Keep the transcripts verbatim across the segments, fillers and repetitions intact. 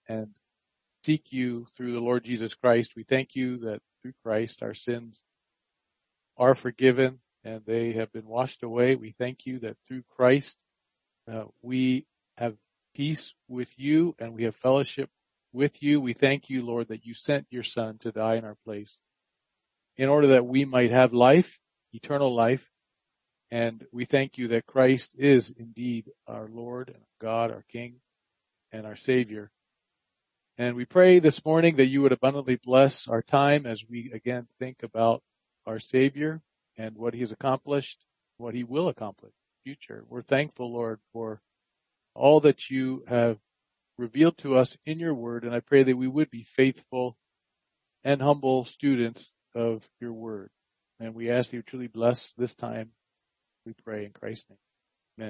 and seek you through the Lord Jesus Christ. We thank you that through Christ our sins are forgiven and they have been washed away. We thank you that through Christ uh, we have peace with you and we have fellowship with you. We thank you, Lord, that you sent your Son to die in our place in order that we might have life, eternal life. And we thank you that Christ is indeed our Lord and God, our King and our Savior. And we pray this morning that you would abundantly bless our time as we again think about our Savior and what he has accomplished, what he will accomplish in the future. We're thankful, Lord, for all that you have revealed to us in your word. And I pray that we would be faithful and humble students of your word. And we ask that you truly bless this time. We pray in Christ's name. Amen.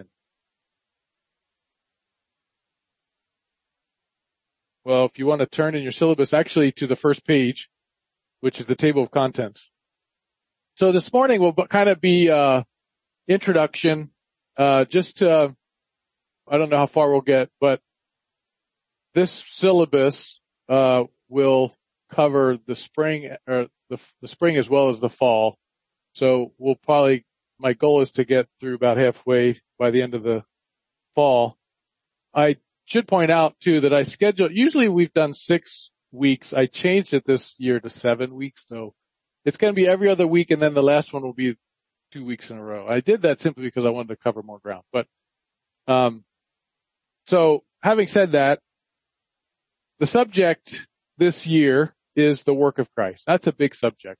Well, if you want to turn in your syllabus actually to the first page, which is the table of contents. So this morning will kind of be uh introduction, uh just to, I don't know how far we'll get, but this syllabus uh will cover the spring or the, the spring as well as the fall. So we'll probably, my goal is to get through about halfway by the end of the fall. I should point out too that I scheduled, usually we've done six weeks. I changed it this year to seven weeks. So it's going to be every other week and then the last one will be two weeks in a row. I did that simply because I wanted to cover more ground. But, um, so having said that, the subject this year is the work of Christ. That's a big subject.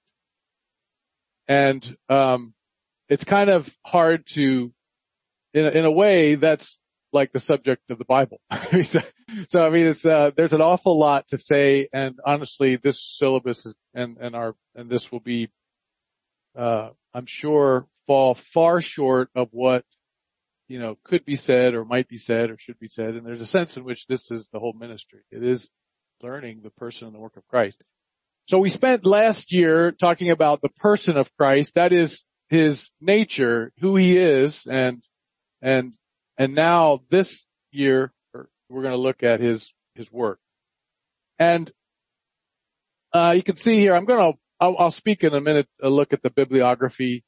And, um, it's kind of hard to, in a, in a way, that's like the subject of the Bible. so, so, I mean, it's, uh, there's an awful lot to say. And honestly, this syllabus is, and, and our, and this will be, uh, I'm sure fall far short of what, you know, could be said or might be said or should be said. And there's a sense in which this is the whole ministry. It is learning the person and the work of Christ. So we spent last year talking about the person of Christ. That is his nature, who he is, and, and, and now this year we're going to look at his, his work. And, uh, you can see here, I'm going to, I'll, I'll speak in a minute, a look at the bibliography,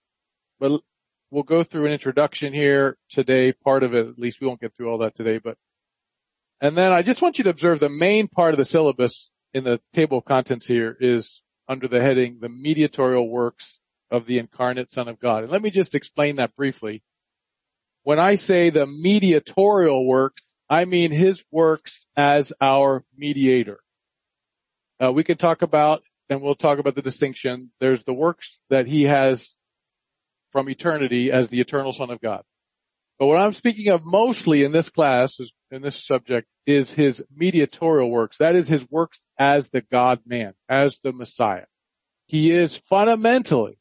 but we'll go through an introduction here today, part of it, at least we won't get through all that today, but, and then I just want you to observe the main part of the syllabus in the table of contents here is under the heading, the mediatorial works of the incarnate Son of God. And let me just explain that briefly. When I say the mediatorial works, I mean his works as our mediator. Uh, we can talk about, and we'll talk about the distinction. There's the works that he has from eternity as the eternal Son of God. But what I'm speaking of mostly in this class, is, in this subject, is his mediatorial works. That is his works as the God-man, as the Messiah. He is fundamentally,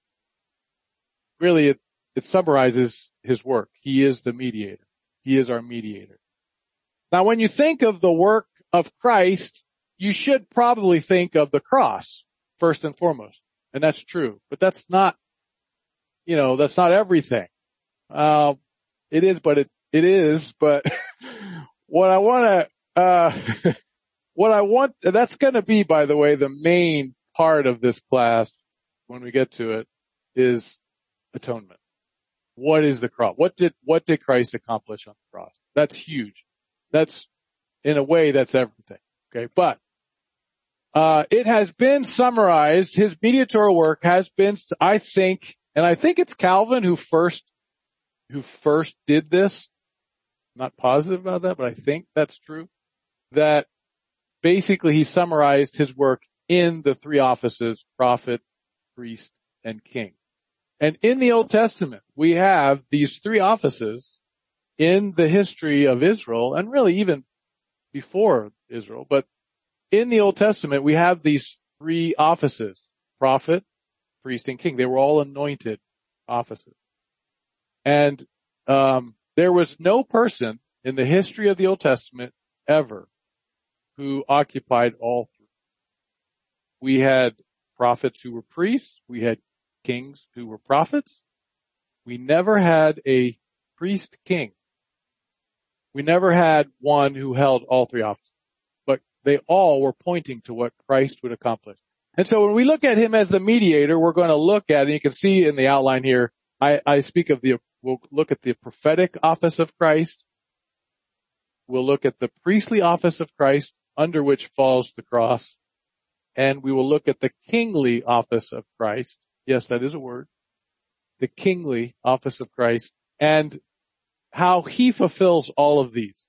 really it, it summarizes his work. He is the mediator. He is our mediator. Now when you think of the work of Christ, you should probably think of the cross first and foremost. And that's true. But that's not, you know, that's not everything. Uh, it is, but it, it is, but what I want to, uh, what I want, that's going to be, by the way, the main part of this class when we get to it is atonement. What is the cross? What did, what did Christ accomplish on the cross? That's huge. That's, in a way, that's everything. Okay. But, uh, it has been summarized. His mediatorial work has been, I think, and I think it's Calvin who first, who first did this. I'm not positive about that, but I think that's true. That basically he summarized his work in the three offices, prophet, priest, and king. And in the Old Testament, we have these three offices in the history of Israel, and really even before Israel. But in the Old Testament, we have these three offices, prophet, priest, and king. They were all anointed offices. And um there was no person in the history of the Old Testament ever who occupied all three. We had prophets who were priests. We had kings who were prophets. We never had a priest king. We never had one who held all three offices. they all were pointing to what Christ would accomplish. And so when we look at him as the mediator, we're going to look at, and you can see in the outline here, I, I speak of the, we'll look at the prophetic office of Christ. We'll look at the priestly office of Christ, under which falls the cross. And we will look at the kingly office of Christ. Yes, that is a word. The kingly office of Christ, and how he fulfills all of these.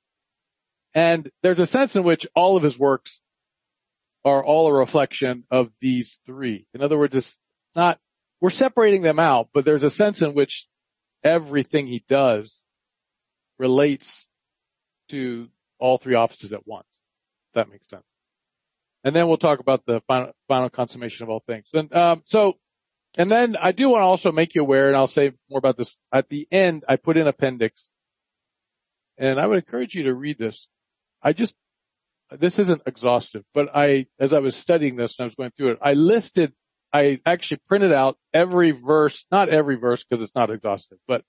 And there's a sense in which all of his works are all a reflection of these three. In other words, it's not, we're separating them out, but there's a sense in which everything he does relates to all three offices at once. If that makes sense. And then we'll talk about the final, final consummation of all things. And, um, so, and then I do want to also make you aware, and I'll say more about this at the end. I put in appendix, and I would encourage you to read this. I just, this isn't exhaustive, but I, as I was studying this and I was going through it, I listed, I actually printed out every verse, not every verse because it's not exhaustive, but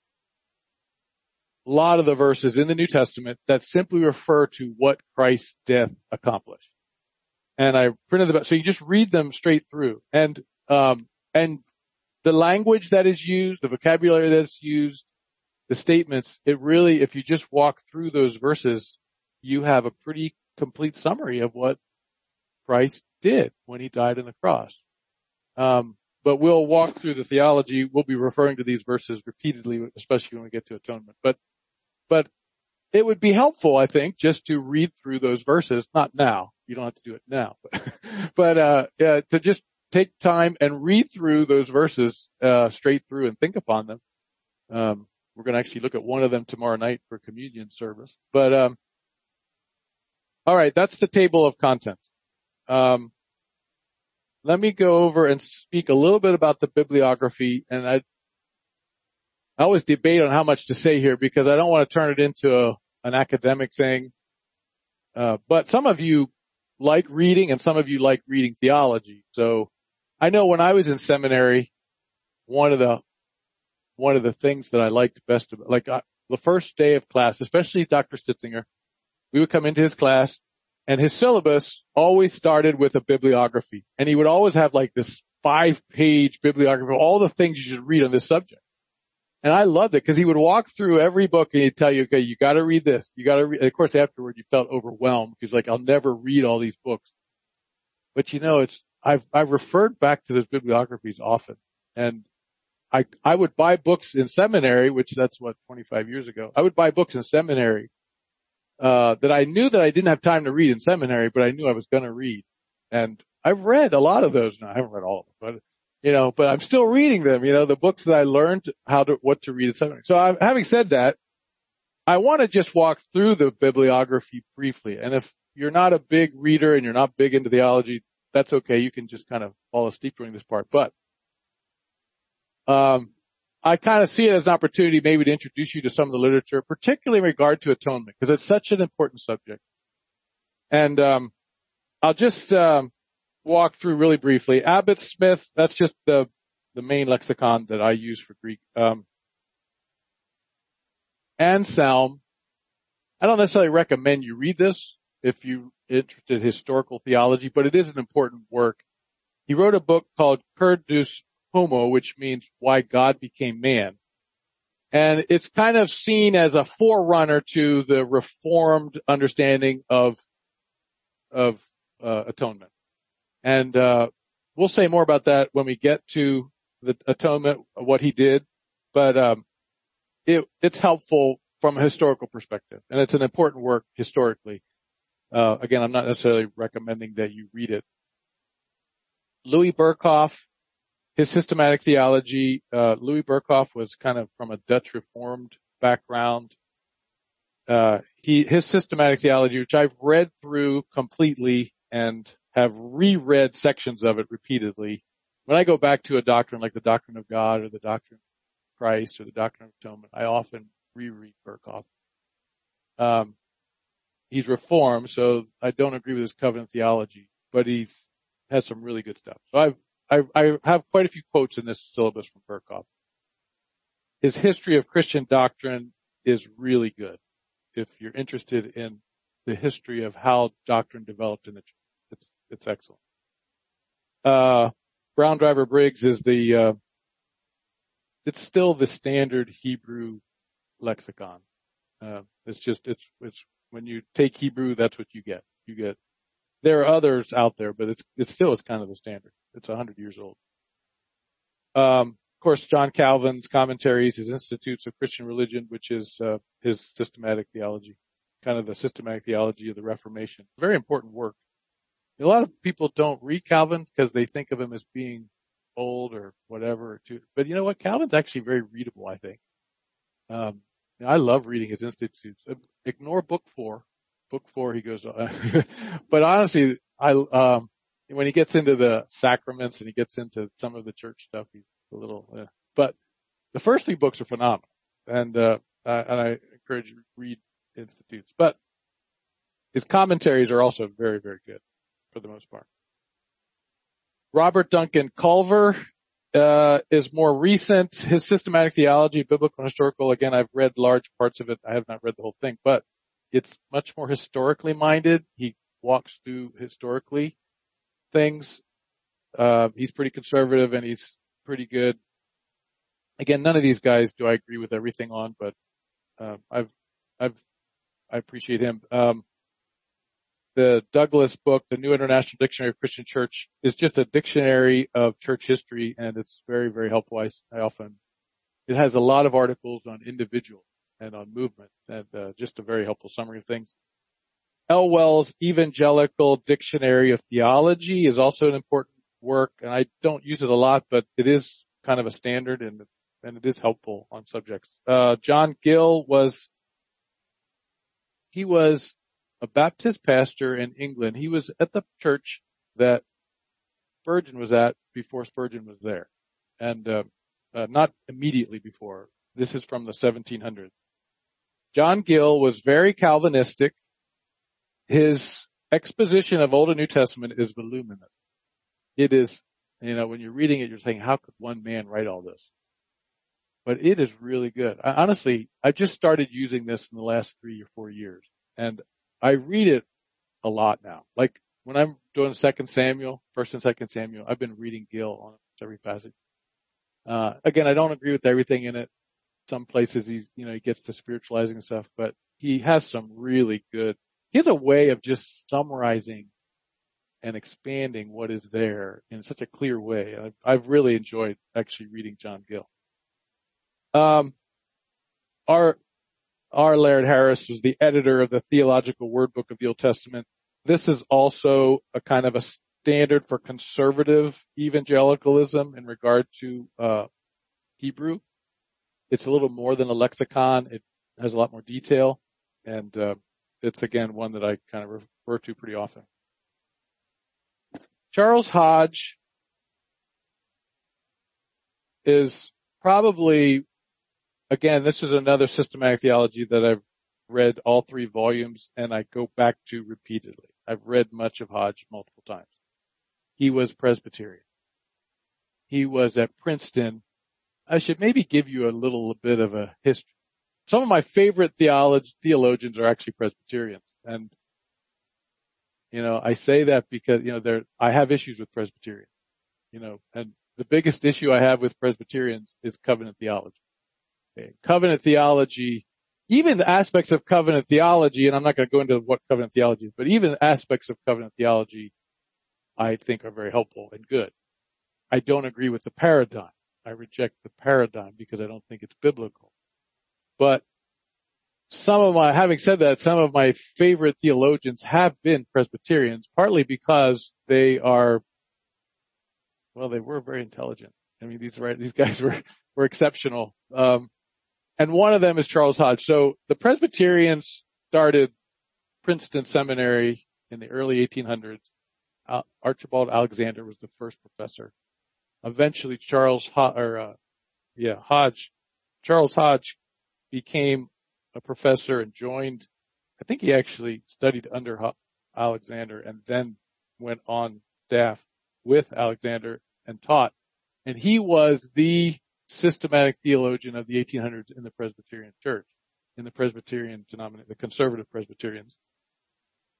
a lot of the verses in the New Testament that simply refer to what Christ's death accomplished. And I printed them out, so you just read them straight through. And, um, and the language that is used, the vocabulary that's used, the statements, it really, if you just walk through those verses, you have a pretty complete summary of what Christ did when he died on the cross. Um, but we'll walk through the theology. We'll be referring to these verses repeatedly, especially when we get to atonement. But, but it would be helpful, I think, just to read through those verses. Not now. You don't have to do it now, but, but uh, uh, to just take time and read through those verses uh, straight through and think upon them. Um, we're going to actually look at one of them tomorrow night for communion service. But um, all right, that's the table of contents. Um, let me go over and speak a little bit about the bibliography. And I, I always debate on how much to say here because I don't want to turn it into a, an academic thing. Uh, but some of you like reading and some of you like reading theology. So I know when I was in seminary, one of the, one of the things that I liked best about, like I, the first day of class, especially Doctor Stitzinger, we would come into his class and his syllabus always started with a bibliography. And he would always have like this five page bibliography of all the things you should read on this subject. And I loved it because he would walk through every book and he'd tell you, okay, you got to read this. You got to read. And of course, afterward, you felt overwhelmed because like, I'll never read all these books. But you know, it's, I've, I've referred back to those bibliographies often. And I, I would buy books in seminary, which that's what, twenty-five years ago. I would buy books in seminary, uh, that I knew that I didn't have time to read in seminary, but I knew I was going to read. And I've read a lot of those now. I haven't read all of them, but you know, but I'm still reading them, you know, the books that I learned how to, what to read in seminary. So I'm, having said that, I want to just walk through the bibliography briefly. And if you're not a big reader and you're not big into theology, that's okay. You can just kind of fall asleep during this part. But, um, I kind of see it as an opportunity maybe to introduce you to some of the literature, particularly in regard to atonement, because it's such an important subject. And, um, I'll just, um, walk through really briefly. Abbott Smith, that's just the, the main lexicon that I use for Greek. Um, Anselm, I don't necessarily recommend you read this if you're interested in historical theology, but it is an important work. He wrote a book called Curdus Homo, which means Why God Became Man. And it's kind of seen as a forerunner to the Reformed understanding of, of, uh, atonement. And, uh, we'll say more about that when we get to the atonement, what he did. But, um, it, it's helpful from a historical perspective. And it's an important work historically. Uh, again, I'm not necessarily recommending that you read it. Louis Berkhoff, his systematic theology, uh, Louis Berkhoff was kind of from a Dutch Reformed background. Uh, he, his systematic theology, which I've read through completely and have reread sections of it repeatedly. When I go back to a doctrine like the doctrine of God or the doctrine of Christ or the doctrine of atonement, I often reread Berkhoff. Um, he's Reformed, so I don't agree with his covenant theology, but he's has some really good stuff. So I've, I, I have quite a few quotes in this syllabus from Berkhoff. His history of Christian doctrine is really good if you're interested in the history of how doctrine developed in the church. It's, it's excellent. Uh, Brown Driver Briggs is the, uh, it's still the standard Hebrew lexicon. Uh, it's just, it's, it's, when you take Hebrew, that's what you get. You get, there are others out there, but it's, it's still, it's kind of the standard. It's a hundred years old. Um, of course, John Calvin's commentaries, his Institutes of Christian Religion, which is, uh, his systematic theology, kind of the systematic theology of the Reformation. Very important work. A lot of people don't read Calvin because they think of him as being old or whatever. Too. But you know what? Calvin's actually very readable, I think. Um, I love reading his Institutes. Ignore book four. Book four, he goes, uh, but honestly, I, um, when he gets into the sacraments and he gets into some of the church stuff, he's a little, uh, but the first three books are phenomenal. And, uh, uh, and I encourage you to read Institutes, but his commentaries are also very, very good for the most part. Robert Duncan Culver, uh, is more recent. His systematic theology, biblical and historical, again, I've read large parts of it. I have not read the whole thing, but it's much more historically minded. He walks through historically things. Uh, he's pretty conservative and he's pretty good. Again, none of these guys do I agree with everything on, but, uh, I've, I've, I appreciate him. Um, the Douglas book, the New International Dictionary of Christian Church, is just a dictionary of church history, and it's very, very helpful. I, I often, it has a lot of articles on individuals and on movement, and uh, just a very helpful summary of things. Elwell's Evangelical Dictionary of Theology is also an important work, and I don't use it a lot, but it is kind of a standard, and, and it is helpful on subjects. Uh, John Gill was, he was a Baptist pastor in England. He was at the church that Spurgeon was at before Spurgeon was there, and uh, uh, not immediately before. This is from the seventeen hundreds. John Gill was very Calvinistic. His exposition of Old and New Testament is voluminous. It is, you know, when you're reading it, you're saying, how could one man write all this? But it is really good. I, honestly, I just started using this in the last three or four years, and I read it a lot now. Like when I'm doing Second Samuel, First and Second Samuel, I've been reading Gill on every passage. Uh, again, I don't agree with everything in it. Some places he, you know, he gets to spiritualizing stuff, but he has some really good, he has a way of just summarizing and expanding what is there in such a clear way. I've, I've really enjoyed actually reading John Gill. Um, our, R. Laird Harris was the editor of the Theological Word Book of the Old Testament. This is also a kind of a standard for conservative evangelicalism in regard to uh Hebrew. It's a little more than a lexicon. It has a lot more detail, and uh, it's again one that I kind of refer to pretty often. Charles Hodge is probably, again, this is another systematic theology that I've read all three volumes and I go back to repeatedly. I've read much of Hodge multiple times. He was Presbyterian. He was at Princeton. I should maybe give you a little bit of a history. Some of my favorite theolog- theologians are actually Presbyterians. And, you know, I say that because, you know, there, I have issues with Presbyterians, you know, and the biggest issue I have with Presbyterians is covenant theology. Okay. Covenant theology, even the aspects of covenant theology, and I'm not going to go into what covenant theology is, but even aspects of covenant theology I think are very helpful and good. I don't agree with the paradigm. I reject the paradigm because I don't think it's biblical. But some of my, having said that, some of my favorite theologians have been Presbyterians, partly because they are, well, they were very intelligent. I mean, these, right, these guys were, were exceptional. Um, and one of them is Charles Hodge. So the Presbyterians started Princeton Seminary in the early eighteen hundreds. Uh, Archibald Alexander was the first professor. Eventually Charles Hodge, or, uh, yeah, Hodge, Charles Hodge became a professor and joined, I think he actually studied under Ho- Alexander and then went on staff with Alexander and taught. And he was the systematic theologian of the eighteen hundreds in the Presbyterian Church, in the Presbyterian denomination, the conservative Presbyterians.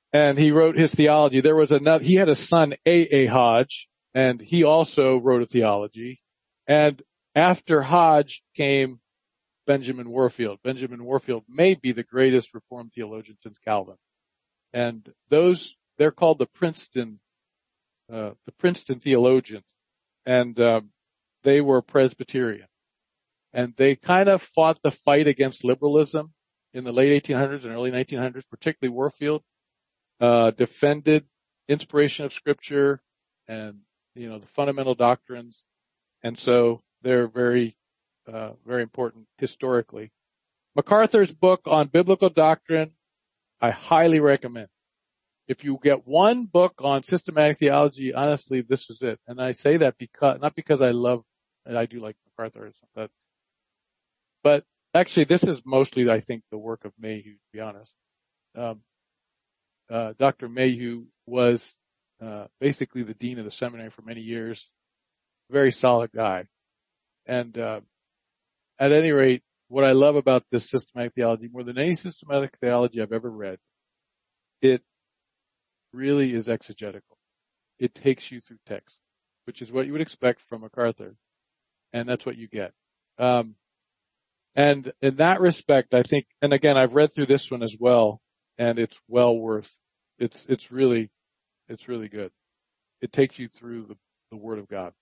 and he wrote his theology. There was another, he had a son, A A. Hodge, and he also wrote a theology. And after Hodge came Benjamin Warfield. Benjamin Warfield may be the greatest Reformed theologian since Calvin. And those, they're called the Princeton, uh, the Princeton theologians. And, um, they were Presbyterian. And they kind of fought the fight against liberalism in the late eighteen hundreds and early nineteen hundreds, particularly Warfield, uh, defended inspiration of scripture and, you know, the fundamental doctrines. And so they're very, uh, very important historically. MacArthur's book on biblical doctrine, I highly recommend. If you get one book on systematic theology, honestly, this is it. And I say that because, not because I love, and I do like MacArthur, but, but actually this is mostly, I think, the work of Mayhew, to be honest. Um, uh, Doctor Mayhew was, uh, basically the dean of the seminary for many years. Very solid guy. And, uh, at any rate, what I love about this systematic theology more than any systematic theology I've ever read, it really is exegetical. It takes you through text, which is what you would expect from MacArthur. And that's what you get. Um, and in that respect, I think, and again, I've read through this one as well, and it's well worth, it's, it's really, it's really good. It takes you through the, the Word of God.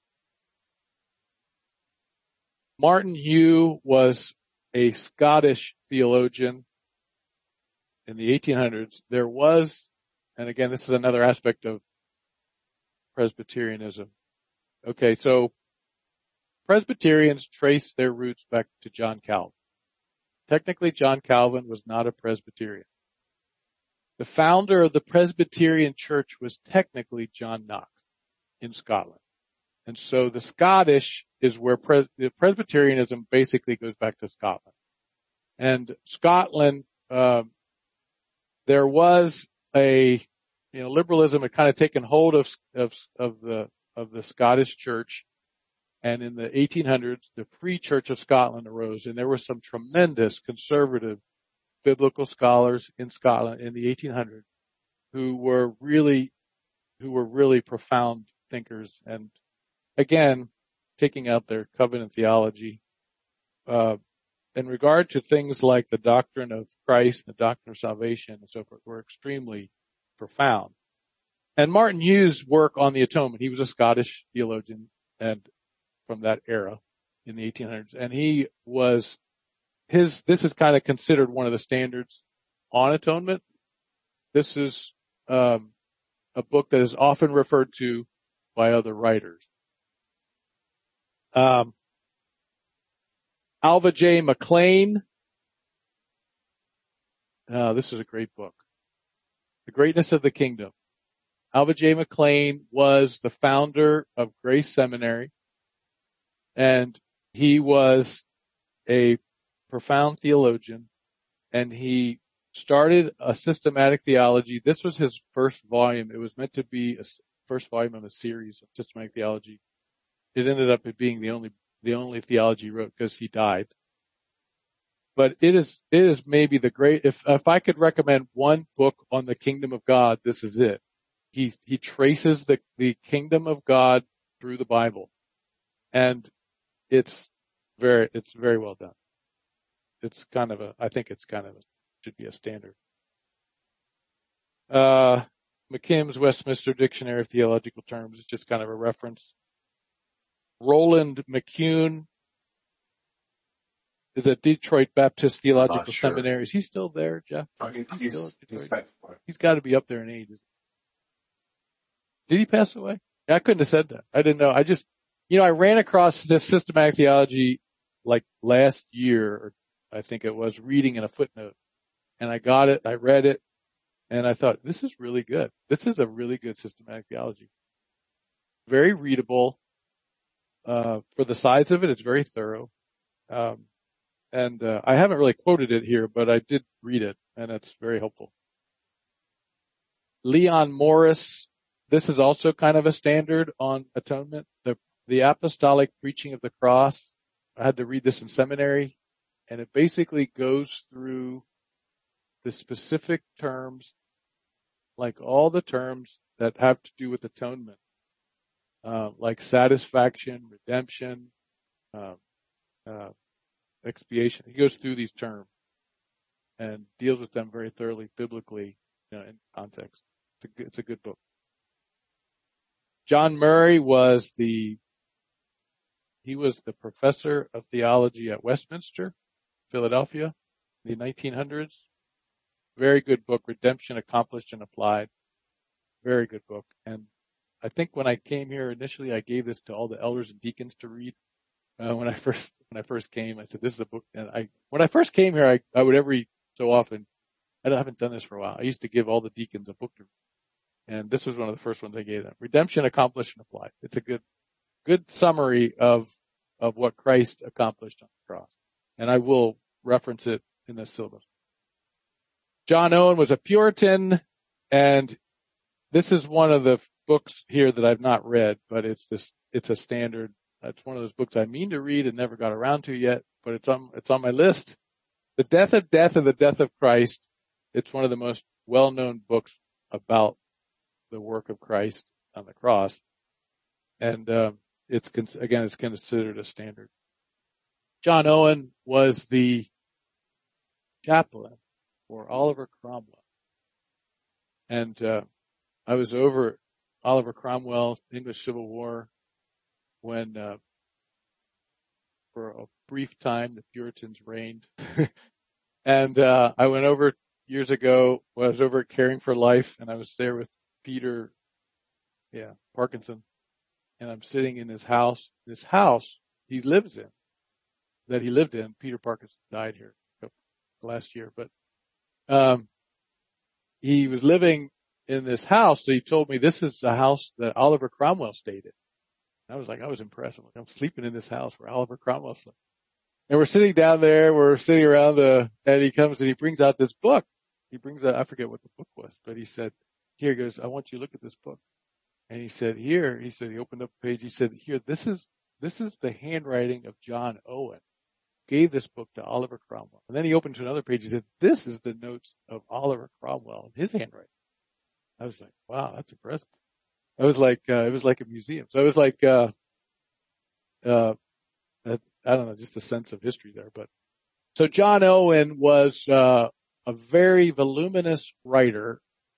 Martin Hugh was a Scottish theologian in the eighteen hundreds. There was, and again, this is another aspect of Presbyterianism. Okay, so Presbyterians trace their roots back to John Calvin. Technically, John Calvin was not a Presbyterian. The founder of the Presbyterian Church was technically John Knox in Scotland. And so the Scottish is where Pres- Presbyterianism basically goes back to Scotland. And Scotland, uh, there was a, you know, liberalism had kind of taken hold of, of, of the, of the Scottish church. And in the eighteen hundreds, the Free Church of Scotland arose, and there were some tremendous conservative biblical scholars in Scotland in the eighteen hundreds who were really, who were really profound thinkers. And again, taking out their covenant theology, uh, in regard to things like the doctrine of Christ, the doctrine of salvation, and so forth, were extremely profound. And Martin Hughes' work on the atonement, he was a Scottish theologian and from that era in the eighteen hundreds, and he was his. This is kind of considered one of the standards on atonement. This is um, a book that is often referred to by other writers. Um, Alva J. McLean. Uh, this is a great book. The Greatness of the Kingdom. Alva J. McLean was the founder of Grace Seminary, and he was a profound theologian, and he started a systematic theology. This was his first volume. It was meant to be a first volume of a series of systematic theology. It ended up being the only, the only theology he wrote because he died. But it is, it is maybe the great, if, if I could recommend one book on the kingdom of God, this is it. He, he traces the, the kingdom of God through the Bible. And it's very, it's very well done. It's kind of a, I think it's kind of a, should be a standard. Uh, McKim's Westminster Dictionary of Theological Terms is just kind of a reference. Roland McCune is at Detroit Baptist Theological sure. Seminary. Is he still there, Jeff? I mean, he's, he's, still at he's, Detroit? He's got to be up there in age. Did he pass away? I couldn't have said that. I didn't know. I just, you know, I ran across this systematic theology like last year, or I think it was, reading in a footnote. And I got it, I read it, and I thought, this is really good. This is a really good systematic theology. Very readable. Uh, for the size of it, it's very thorough. Um, and, uh, I haven't really quoted it here, but I did read it, and it's very helpful. Leon Morris, this is also kind of a standard on atonement. The, the apostolic preaching of the cross. I had to read this in seminary, and it basically goes through the specific terms like all the terms that have to do with atonement, uh, like satisfaction, redemption, uh, uh, expiation. He goes through these terms and deals with them very thoroughly, biblically, you know, in context. It's a good, it's a good book. John Murray was the, he was the professor of theology at Westminster, Philadelphia, in the nineteen hundreds. Very good book, Redemption Accomplished and Applied. Very good book. And I think when I came here initially, I gave this to all the elders and deacons to read. Uh, when I first, when I first came, I said, this is a book. And I, when I first came here, I, I would every so often, I haven't done this for a while. I used to give all the deacons a book to read. And this was one of the first ones I gave them. Redemption Accomplished and Applied. It's a good, good summary of, of what Christ accomplished on the cross. And I will reference it in this syllabus. John Owen was a Puritan, and this is one of the books here that I've not read, but it's this, it's a standard. It's one of those books I mean to read and never got around to yet, but it's on, it's on my list. The Death of Death and the Death of Christ. It's one of the most well-known books about the work of Christ on the cross. And, um, it's, again, it's considered a standard. John Owen was the chaplain for Oliver Cromwell. And, uh, I was over Oliver Cromwell, English Civil War, when, uh, for a brief time, the Puritans reigned. and, uh, I went over years ago when I was over at Caring for Life, and I was there with Peter, yeah, Parkinson, and I'm sitting in his house, this house he lives in, that he lived in. Peter Parkinson died here last year, but, um, he was living in this house. So he told me this is the house that Oliver Cromwell stayed in. I was like, I was impressed. I'm like, I'm sleeping in this house where Oliver Cromwell slept. And we're sitting down there, we're sitting around the, and he comes and he brings out this book. He brings out, I forget what the book was, but he said, here, he goes, I want you to look at this book. And he said, here, he said, he opened up a page. He said, here, this is, this is the handwriting of John Owen. Gave this book to Oliver Cromwell. And then he opened to another page. He said, this is the notes of Oliver Cromwell in his handwriting. I was like, wow, that's impressive. I was like, uh, it was like a museum. So it was like, uh, uh, I don't know, just a sense of history there. But so John Owen was, uh, a very voluminous writer.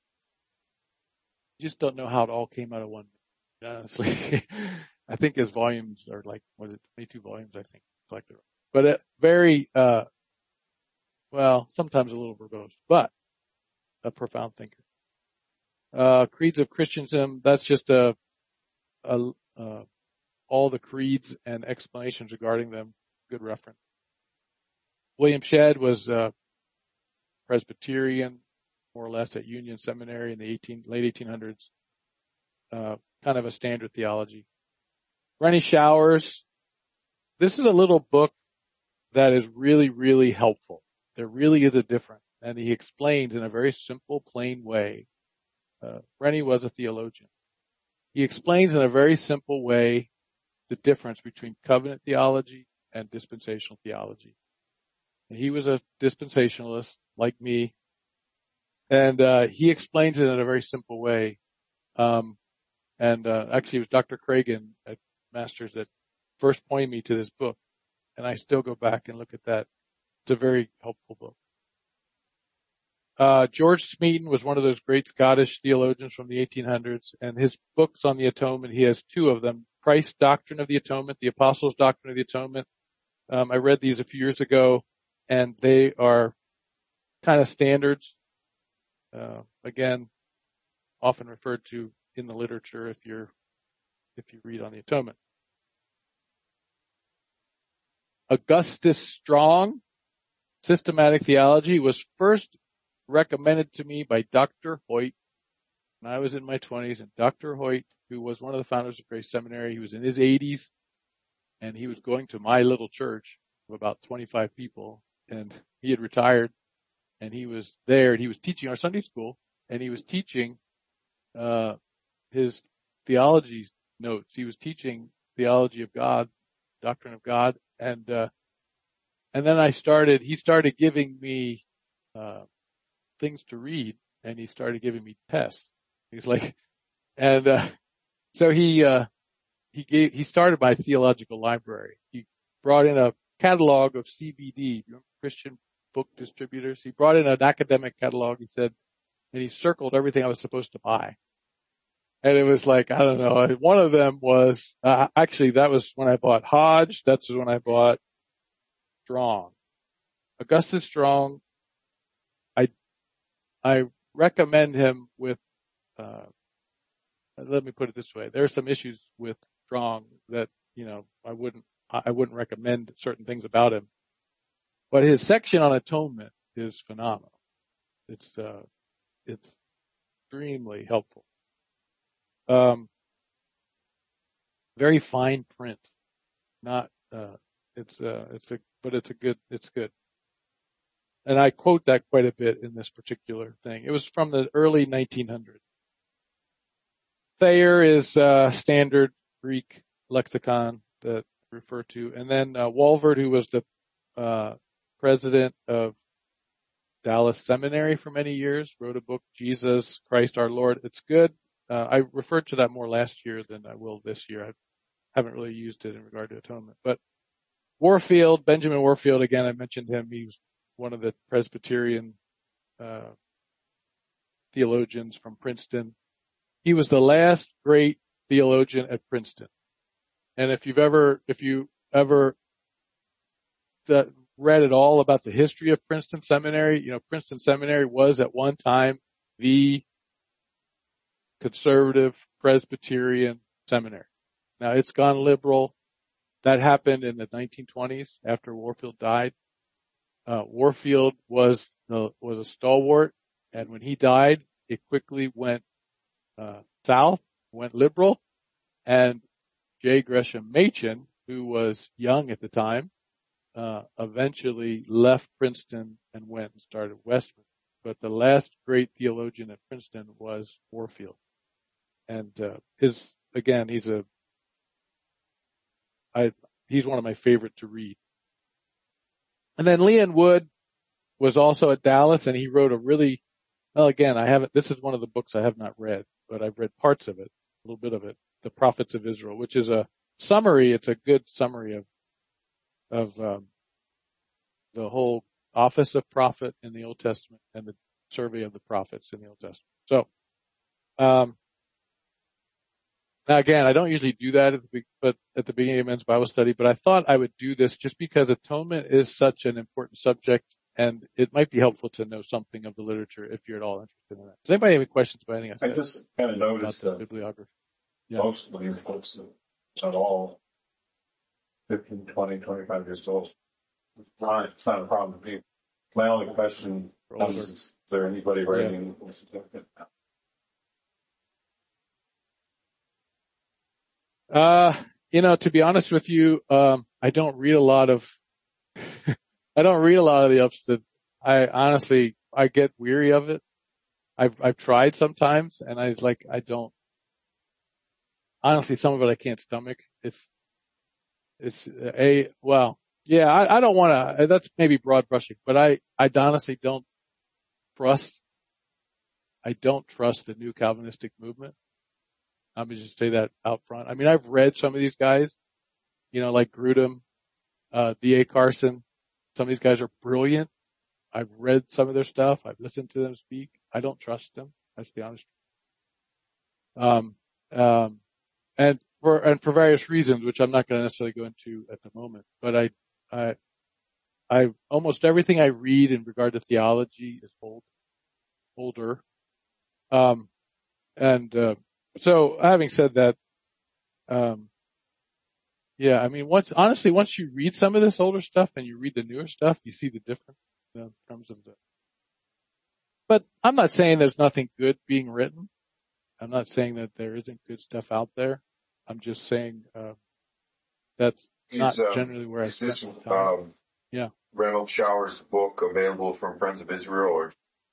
You just don't know how it all came out of one, honestly. I think his volumes are like, was it twenty-two volumes, I think, collected. But a very, uh, well, sometimes a little verbose, but a profound thinker. Uh, Creeds of Christendom, that's just a, a, uh, all the creeds and explanations regarding them. Good reference. William Shedd was, uh, Presbyterian, more or less at Union Seminary in the eighteen, late eighteen hundreds. Uh, kind of a standard theology. Rennie Showers. This is a little book that is really, really helpful. There really is a difference. And he explains in a very simple, plain way. Uh, Rennie was a theologian. He explains in a very simple way the difference between covenant theology and dispensational theology. And he was a dispensationalist like me. And, uh, he explains it in a very simple way. Um, and, uh, actually it was Doctor Cragen at Masters that first pointed me to this book. And I still go back and look at that. It's a very helpful book. Uh, George Smeaton was one of those great Scottish theologians from the eighteen hundreds, and his books on the atonement, he has two of them. Christ's Doctrine of the Atonement, the Apostles' Doctrine of the Atonement. Um, I read these a few years ago, and they are kind of standards. Uh, again, often referred to in the literature if you're, if you read on the atonement. Augustus Strong, Systematic Theology, was first recommended to me by Doctor Hoyt when I was in my twenties, and Doctor Hoyt, who was one of the founders of Grace Seminary, he was in his eighties, and he was going to my little church of about twenty-five people, and he had retired, and he was there, and he was teaching our Sunday school, and he was teaching uh his theology notes. He was teaching theology of God, doctrine of God, and uh and then I started, he started giving me uh things to read, and he started giving me tests. He's like, and, uh, so he, uh, he gave, he started my theological library. He brought in a catalog of C B D, Christian Book Distributors. He brought in an academic catalog, he said, and he circled everything I was supposed to buy. And it was like, I don't know, one of them was, uh, actually that was when I bought Hodge. That's when I bought Strong. Augustus Strong, I, I recommend him with, uh, let me put it this way. There are some issues with Strong that, you know, I wouldn't, I wouldn't recommend certain things about him. But his section on atonement is phenomenal. It's, uh, it's extremely helpful. Um, very fine print, not, uh, it's, uh, it's a, but it's a good, it's good. And I quote that quite a bit in this particular thing. It was from the early nineteen hundreds. Thayer is, uh, standard Greek lexicon that I refer to. And then, uh, Walvoord, who was the, uh, president of Dallas Seminary for many years, wrote a book, Jesus Christ Our Lord. It's good. Uh, I referred to that more last year than I will this year. I haven't really used it in regard to atonement. But Warfield, Benjamin Warfield, again, I mentioned him. He was one of the Presbyterian uh, theologians from Princeton. He was the last great theologian at Princeton. And if you've ever, if you ever uh, read at all about the history of Princeton Seminary, you know, Princeton Seminary was at one time the conservative Presbyterian seminary. Now it's gone liberal. That happened in the nineteen twenties after Warfield died. Uh, Warfield was the, was a stalwart, and when he died, it quickly went, uh, south, went liberal, and J. Gresham Machen, who was young at the time, uh, eventually left Princeton and went and started Westminster. But the last great theologian at Princeton was Warfield. And, uh, his, again, he's a, I, he's one of my favorite to read. And then Leon Wood was also at Dallas, and he wrote a really, well, again, I haven't, this is one of the books I have not read, but I've read parts of it, a little bit of it, The Prophets of Israel, which is a summary. It's a good summary of, of, um, the whole office of prophet in the Old Testament and the survey of the prophets in the Old Testament. So, um, now again, I don't usually do that at the, but at the beginning of men's Bible study, but I thought I would do this just because atonement is such an important subject, and it might be helpful to know something of the literature if you're at all interested in that. Does anybody have any questions about anything I said? I just kind of noticed that bibliography. Yeah. Most of these books, not all, fifteen, twenty, twenty-five years old. It's not, it's not a problem to me. My only question is, is there anybody writing yeah. significant now? Uh, you know, to be honest with you, um, I don't read a lot of, I don't read a lot of the Upstead. I honestly, I get weary of it. I've, I've tried sometimes, and I was like, I don't, honestly, some of it I can't stomach. It's, it's a, well, yeah, I, I don't want to, that's maybe broad brushing, but I, I honestly don't trust, I don't trust the new Calvinistic movement. I'm going to just say that out front. I mean, I've read some of these guys, you know, like Grudem, uh, D A Carson. Some of these guys are brilliant. I've read some of their stuff. I've listened to them speak. I don't trust them. Let's be honest. Um, um, and for, and for various reasons, which I'm not going to necessarily go into at the moment, but I, I, I, almost everything I read in regard to theology is old, older. Um, and, uh, So having said that, um, yeah, I mean, once, honestly, once you read some of this older stuff and you read the newer stuff, you see the difference, you know, in terms of the, but I'm not saying there's nothing good being written. I'm not saying that there isn't good stuff out there. I'm just saying, uh, that's is, not uh, generally where I is spend this, my time. um, Yeah. Reynold Shower's book available from Friends of Israel or?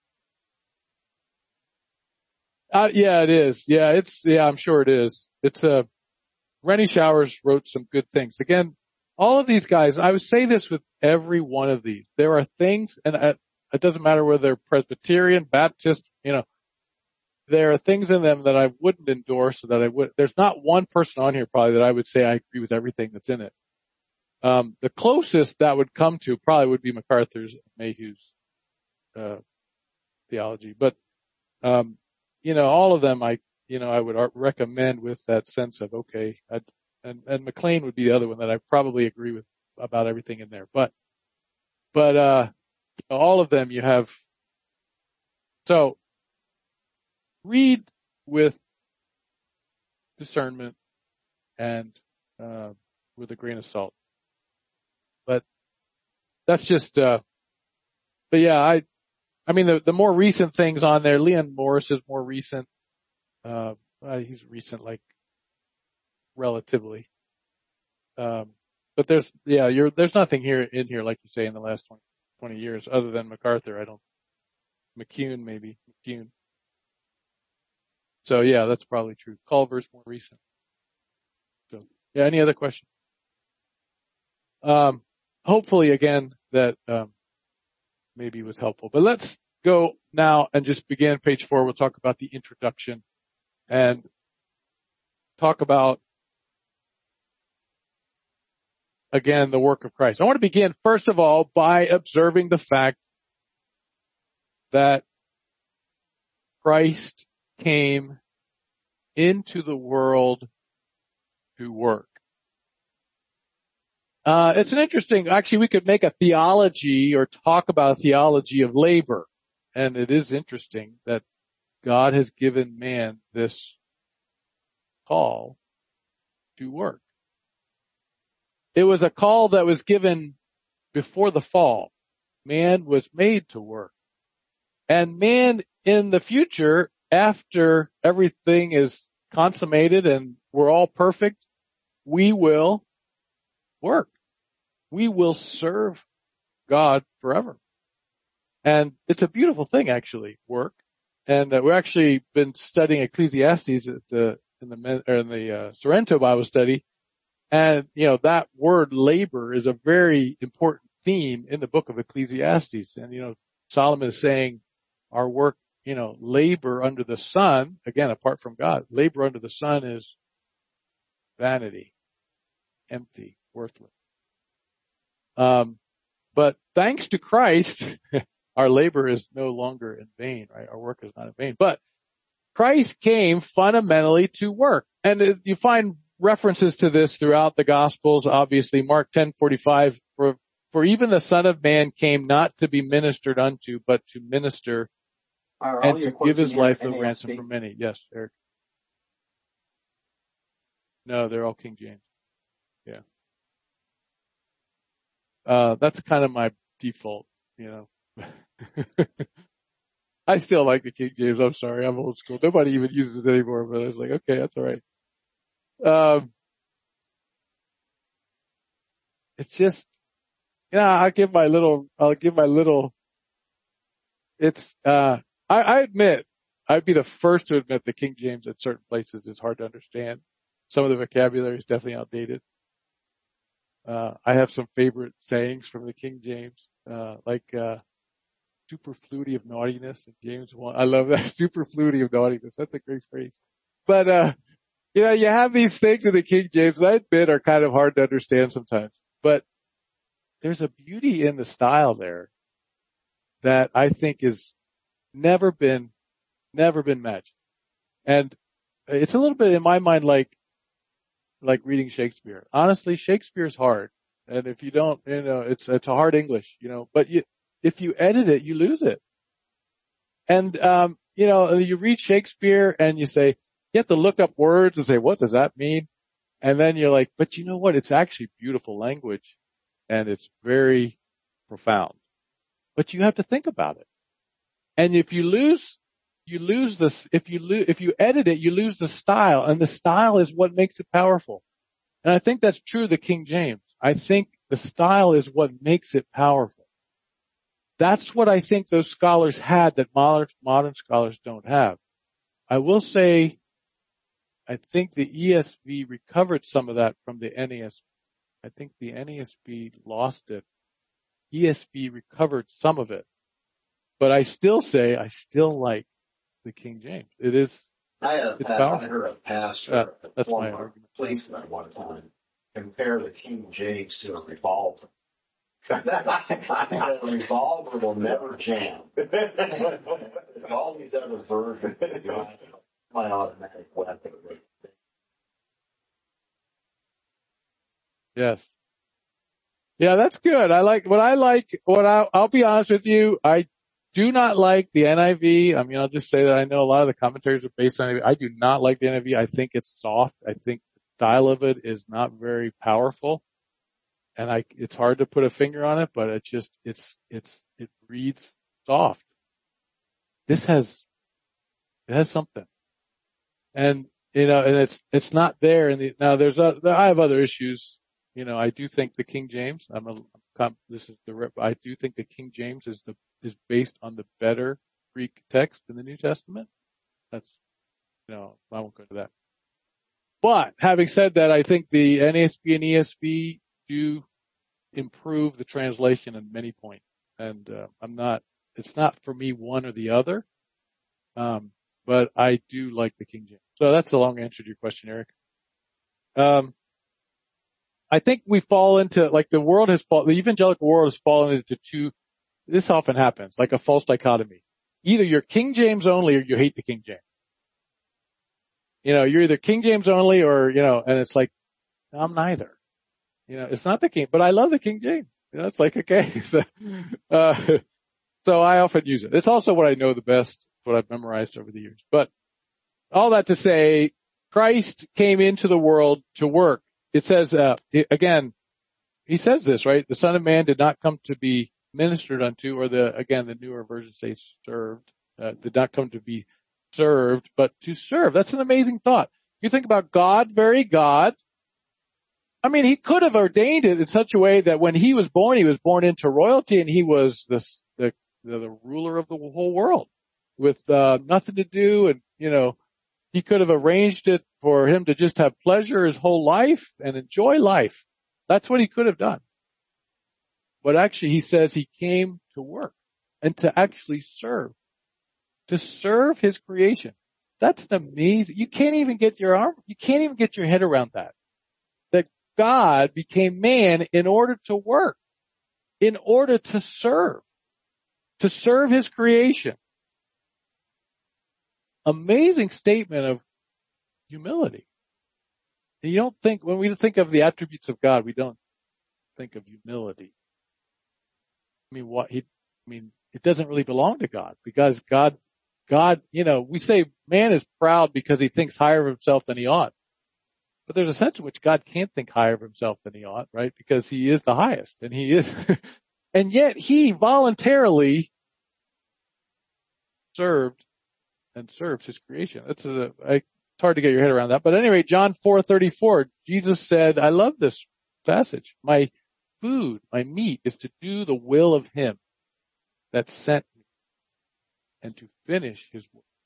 Uh, yeah, it is. Yeah, it's, yeah, I'm sure it is. It's a, uh, Rennie Showers wrote some good things. Again, all of these guys, I would say this with every one of these. There are things, and it doesn't matter whether they're Presbyterian, Baptist, You know, there are things in them that I wouldn't endorse, that I would, there's not one person on here probably that I would say I agree with everything that's in it. Um, the closest that would come to probably would be MacArthur's, Mayhew's, uh, theology. But, um, you know, all of them I, you know, I would recommend with that sense of, okay, I'd, and, and McLean would be the other one that I probably agree with about everything in there. But, but, uh, all of them you have, so read with discernment and, uh, with a grain of salt. But that's just, uh, but yeah, I, I mean, the, the more recent things on there, Leon Morris is more recent. Uh, uh, he's recent, like relatively. Um, but there's, yeah, you're, there's nothing here in here, like you say, in the last twenty, twenty years other than MacArthur. I don't, McCune maybe, McCune. So yeah, that's probably true. Culver's more recent. So yeah, any other questions? Um, hopefully again that, um, maybe was helpful, but let's go now and just begin page four. We'll talk about the introduction and talk about, again, the work of Christ. I want to begin, first of all, by observing the fact that Christ came into the world to work. Uh, it's an interesting, actually we could make a theology or talk about a theology of labor. And it is interesting that God has given man this call to work. It was a call that was given before the fall. Man was made to work. And man in the future, after everything is consummated and we're all perfect, we will work. We will serve God forever. And it's a beautiful thing, actually, work. And uh, we've actually been studying Ecclesiastes at the, in the, or in the, uh, Sorrento Bible study. And, you know, that word labor is a very important theme in the book of Ecclesiastes. And, you know, Solomon is saying our work, you know, labor under the sun, again, apart from God, labor under the sun is vanity, empty, worthless. Um, but thanks to Christ, our labor is no longer in vain, right? Our work is not in vain. But Christ came fundamentally to work. And you find references to this throughout the Gospels, obviously. Mark ten forty-five, for, for even the Son of Man came not to be ministered unto, but to minister and to give his life a ransom for many. Yes, Eric. No, they're all King James. Yeah. Uh, that's kind of my default, you know. I still like the King James. I'm sorry. I'm old school. Nobody even uses it anymore, but I was like, okay, that's all right. Um, it's just, yeah, I'll give my little, I'll give my little, it's, uh, I, I admit, I'd be the first to admit the King James at certain places is hard to understand. Some of the vocabulary is definitely outdated. Uh, I have some favorite sayings from the King James, uh, like, uh, superfluity of naughtiness in James one. I love that. Superfluity of naughtiness. That's a great phrase. But, uh, you know, you have these things in the King James I admit are kind of hard to understand sometimes, but there's a beauty in the style there that I think is never been, never been matched. And it's a little bit in my mind like, like reading Shakespeare. Honestly, Shakespeare's hard. And if you don't, you know, it's, it's a hard English, you know, but you, if you edit it, you lose it. And, um, you know, you read Shakespeare and you say, you have to look up words and say, what does that mean? And then you're like, but you know what? It's actually beautiful language and it's very profound, but you have to think about it. And if you lose, you lose this, if you lose, if you edit it, you lose the style, and the style is what makes it powerful. And I think that's true of the King James. I think the style is what makes it powerful. That's what I think those scholars had that modern, modern scholars don't have. I will say, I think the E S V recovered some of that from the N A S B. I think the N A S B lost it. E S V recovered some of it. But I still say, I still like the King James. It is, I had a, it's pa- I powerful. heard a pastor Uh, at the that's my former argument. policeman one time compare the King James to a revolver. He said a revolver will never jam. It's all these other versions. You know, my automatic weapon. Yes. Yeah, that's good. I like, what I like, what I, I'll be honest with you, I do not like the N I V. I mean, I'll just say that I know a lot of the commentaries are based on it. I do not like the N I V. I think it's soft. I think the style of it is not very powerful. And I, it's hard to put a finger on it, but it just, it's, it's, it reads soft. This has, it has something. And, you know, and it's, it's not there in the, now there's a, I have other issues. You know, I do think the King James, I'm a, this is the, I do think the King James is the, is based on the better Greek text in the New Testament. That's, you know, I won't go to that. But having said that, I think the N A S B and E S V do improve the translation in many points. And, uh, I'm not, it's not for me one or the other. Um, but I do like the King James. So that's a long answer to your question, Eric. Um, I think we fall into, like the world has fallen, the evangelical world has fallen into two, this often happens, like a false dichotomy. Either you're King James only or you hate the King James. You know, you're either King James only or, you know, and it's like, I'm neither. You know, it's not the King, but I love the King James. You know, it's like, okay. So, uh, so I often use it. It's also what I know the best, what I've memorized over the years. But all that to say, Christ came into the world to work. It says, uh, it, again, he says this, right? The Son of Man did not come to be ministered unto, or the, again, the newer version says served, uh, did not come to be served, but to serve. That's an amazing thought. You think about God, very God. I mean, he could have ordained it in such a way that when he was born, he was born into royalty and he was the, the, the, the ruler of the whole world with, uh, nothing to do. And, you know, he could have arranged it for him to just have pleasure his whole life and enjoy life. That's what he could have done. But actually he says he came to work and to actually serve, to serve his creation. That's an amazing, you can't even get your arm, you can't even get your head around that. That God became man in order to work, in order to serve, to serve his creation. Amazing statement of humility. You don't think, when we think of the attributes of God, we don't think of humility. I mean, what he, I mean, it doesn't really belong to God because God, God, you know, we say man is proud because he thinks higher of himself than he ought. But there's a sense in which God can't think higher of himself than he ought, right? Because he is the highest and he is, and yet he voluntarily served and serves his creation. That's a, I, it's hard to get your head around that. But anyway, John four thirty-four, Jesus said, I love this passage. My food, my meat is to do the will of him that sent me and to finish his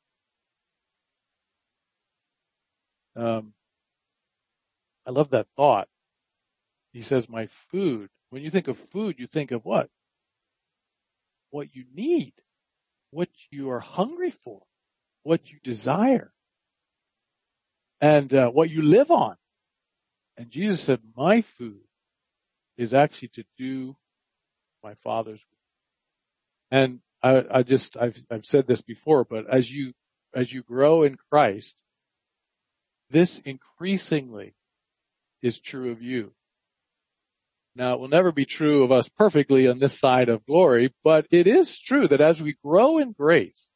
work. Um, I love that thought. He says, my food. When you think of food, you think of what? What you need, what you are hungry for, what you desire, and uh, what you live on. And Jesus said, my food is actually to do my Father's will. And I, I just, I've, I've said this before, but as you, as you grow in Christ, this increasingly is true of you. Now, it will never be true of us perfectly on this side of glory, but it is true that as we grow in grace,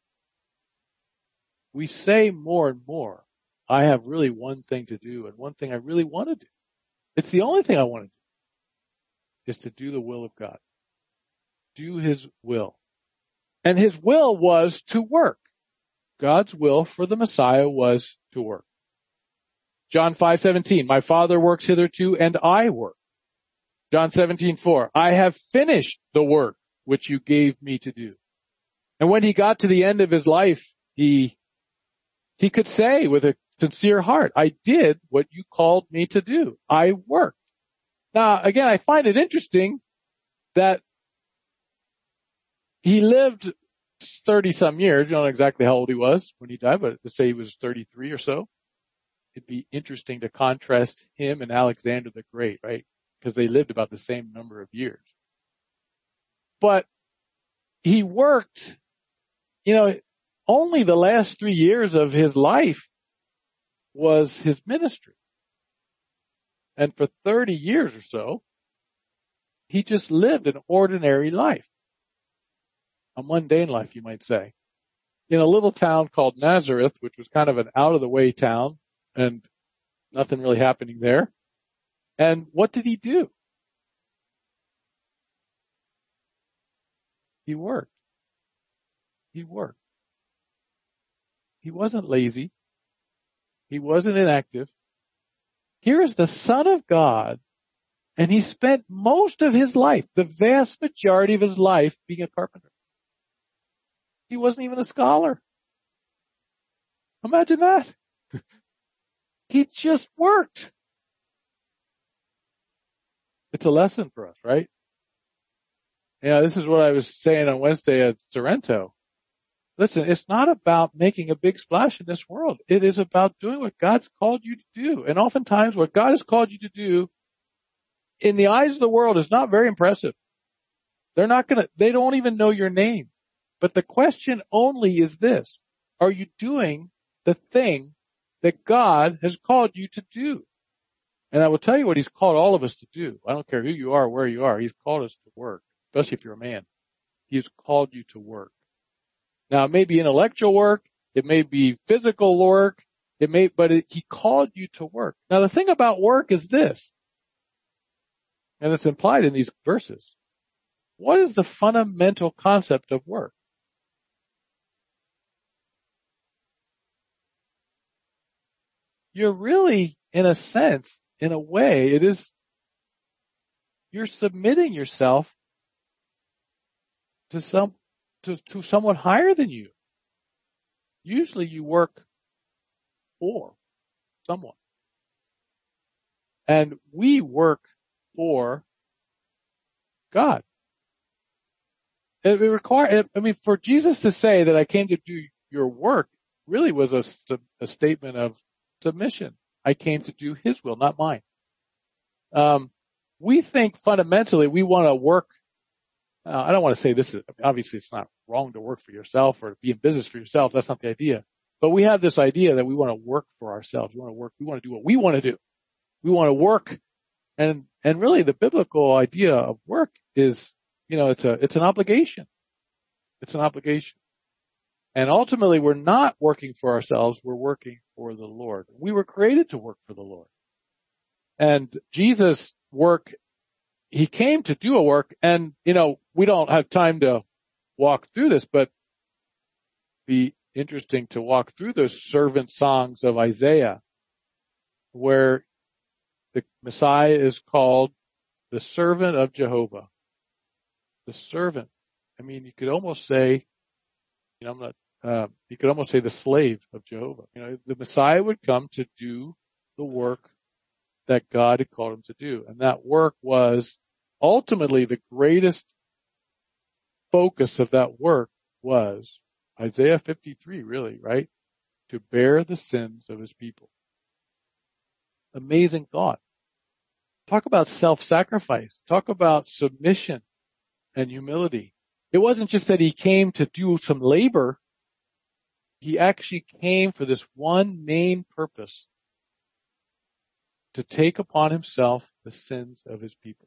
we say more and more, I have really one thing to do and one thing I really want to do. It's the only thing I want to do is to do the will of God, do his will. And his will was to work. God's will for the Messiah was to work. John five seventeen, my Father works hitherto and I work. John seventeen four, I have finished the work which you gave me to do. And when he got to the end of his life, he, he could say with a sincere heart, I did what you called me to do. I worked. Now, again, I find it interesting that he lived thirty some years. You don't know exactly how old he was when he died, but let's say he was thirty-three or so. It'd be interesting to contrast him and Alexander the Great, right? Because they lived about the same number of years. But he worked, you know, only the last three years of his life was his ministry. And for thirty years or so, he just lived an ordinary life. A mundane life, you might say. In a little town called Nazareth, which was kind of an out-of-the-way town, and nothing really happening there. And what did he do? He worked. He worked. He wasn't lazy. He wasn't inactive. Here is the Son of God, and he spent most of his life, the vast majority of his life, being a carpenter. He wasn't even a scholar. Imagine that. He just worked. It's a lesson for us, right? Yeah, this is what I was saying on Wednesday at Sorrento. Listen, it's not about making a big splash in this world. It is about doing what God's called you to do. And oftentimes what God has called you to do in the eyes of the world is not very impressive. They're not gonna, they don't even know your name. But the question only is this: are you doing the thing that God has called you to do? And I will tell you what he's called all of us to do. I don't care who you are, where you are. He's called us to work, especially if you're a man. He has called you to work. Now, it may be intellectual work. It may be physical work. It may, but it, he called you to work. Now, the thing about work is this, and it's implied in these verses. What is the fundamental concept of work? You're really, in a sense, in a way, it is, you're submitting yourself to some, to, to someone higher than you. Usually you work for someone. And we work for God. It, it require, I mean, for Jesus to say that I came to do your work really was a, a statement of submission. I came to do his will, not mine. Um, we think fundamentally we want to work. Uh, I don't want to say this is, obviously it's not wrong to work for yourself or be in business for yourself. That's not the idea. But we have this idea that we want to work for ourselves. We want to work. We want to do what we want to do. We want to work. And, and really the biblical idea of work is, you know, it's a, it's an obligation. It's an obligation. And ultimately we're not working for ourselves. We're working for the Lord. We were created to work for the Lord. And Jesus' work, he came to do a work, and, you know, we don't have time to walk through this, but be interesting to walk through those servant songs of Isaiah, where the Messiah is called the servant of Jehovah. The servant. I mean, you could almost say, you know, I'm not, uh, you could almost say the slave of Jehovah. You know, the Messiah would come to do the work that God had called him to do. And that work was ultimately the greatest focus of that work was Isaiah fifty-three, really, right? To bear the sins of his people. Amazing thought. Talk about self-sacrifice. Talk about submission and humility. It wasn't just that he came to do some labor. He actually came for this one main purpose: to take upon himself the sins of his people.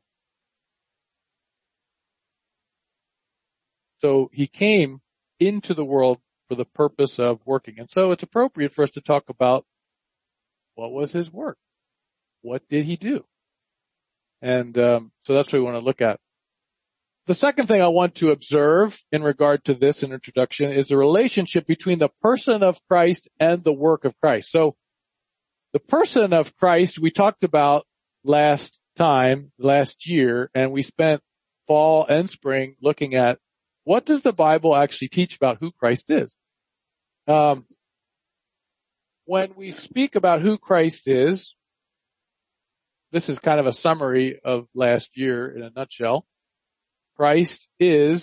So he came into the world for the purpose of working. And so it's appropriate for us to talk about what was his work? What did he do? And um, so that's what we want to look at. The second thing I want to observe in regard to this introduction is the relationship between the person of Christ and the work of Christ. So the person of Christ we talked about last time, last year, and we spent fall and spring looking at what does the Bible actually teach about who Christ is. Um, when we speak about who Christ is, this is kind of a summary of last year in a nutshell. Christ is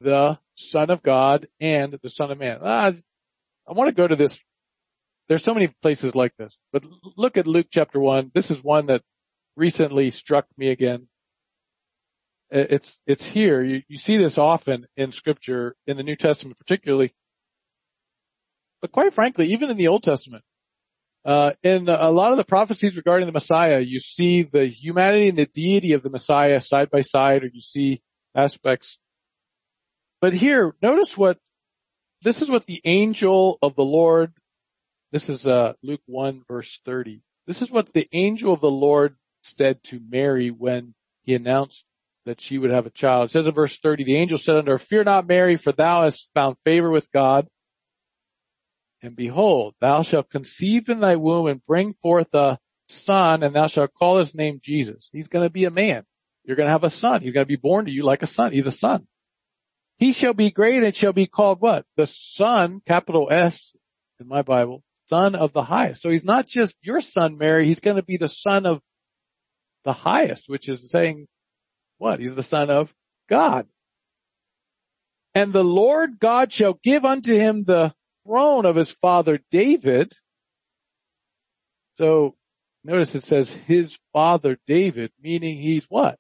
the Son of God and the Son of Man. Ah, I want to go to this. There's so many places like this, but look at Luke chapter one. This is one that recently struck me again. It's, it's here. You, you see this often in scripture, in the New Testament particularly, but quite frankly, even in the Old Testament, uh, in a lot of the prophecies regarding the Messiah, you see the humanity and the deity of the Messiah side by side, or you see aspects. But here, notice what, this is what the angel of the Lord, this is, uh, Luke one verse thirty. This is what the angel of the Lord said to Mary when he announced that she would have a child. It says in verse thirty, the angel said unto her, fear not, Mary, for thou hast found favor with God. And behold, thou shalt conceive in thy womb and bring forth a son, and thou shalt call his name Jesus. He's going to be a man. You're going to have a son. He's going to be born to you like a son. He's a son. He shall be great and shall be called what? The Son, capital S in my Bible, Son of the Highest. So he's not just your son, Mary. He's going to be the Son of the Highest, which is saying what? He's the Son of God. And the Lord God shall give unto him the throne of his father David. So notice it says his father David, meaning he's what?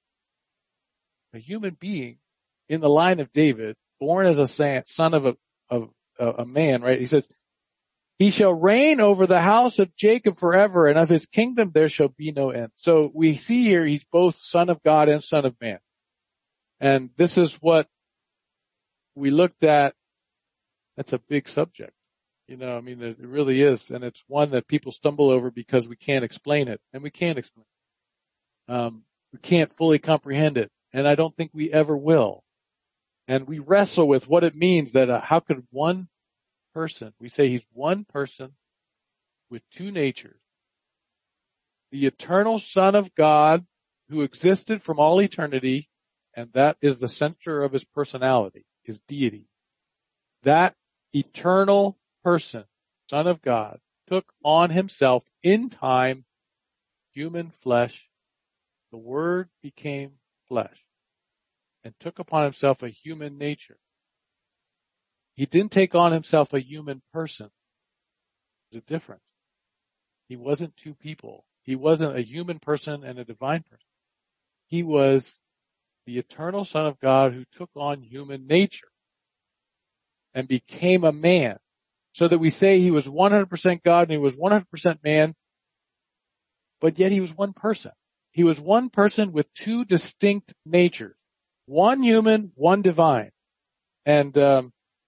A human being in the line of David, born as a son of a, of a man, right? He says, he shall reign over the house of Jacob forever, and of his kingdom there shall be no end. So we see here he's both Son of God and Son of Man. And this is what we looked at. That's a big subject. You know, I mean, it really is. And it's one that people stumble over because we can't explain it. And we can't explain it. Um, we can't fully comprehend it. And I don't think we ever will. And we wrestle with what it means that uh, how could one person, we say he's one person with two natures, the eternal Son of God who existed from all eternity, and that is the center of his personality, his deity. That eternal person, Son of God, took on himself in time human flesh. The Word became flesh and took upon himself a human nature. He didn't take on himself a human person. There's a difference. He wasn't two people. He wasn't a human person and a divine person. He was the eternal Son of God who took on human nature and became a man, so that we say he was one hundred percent God and he was one hundred percent man, but yet he was one person. He was one person with two distinct natures, one human, one divine. And um,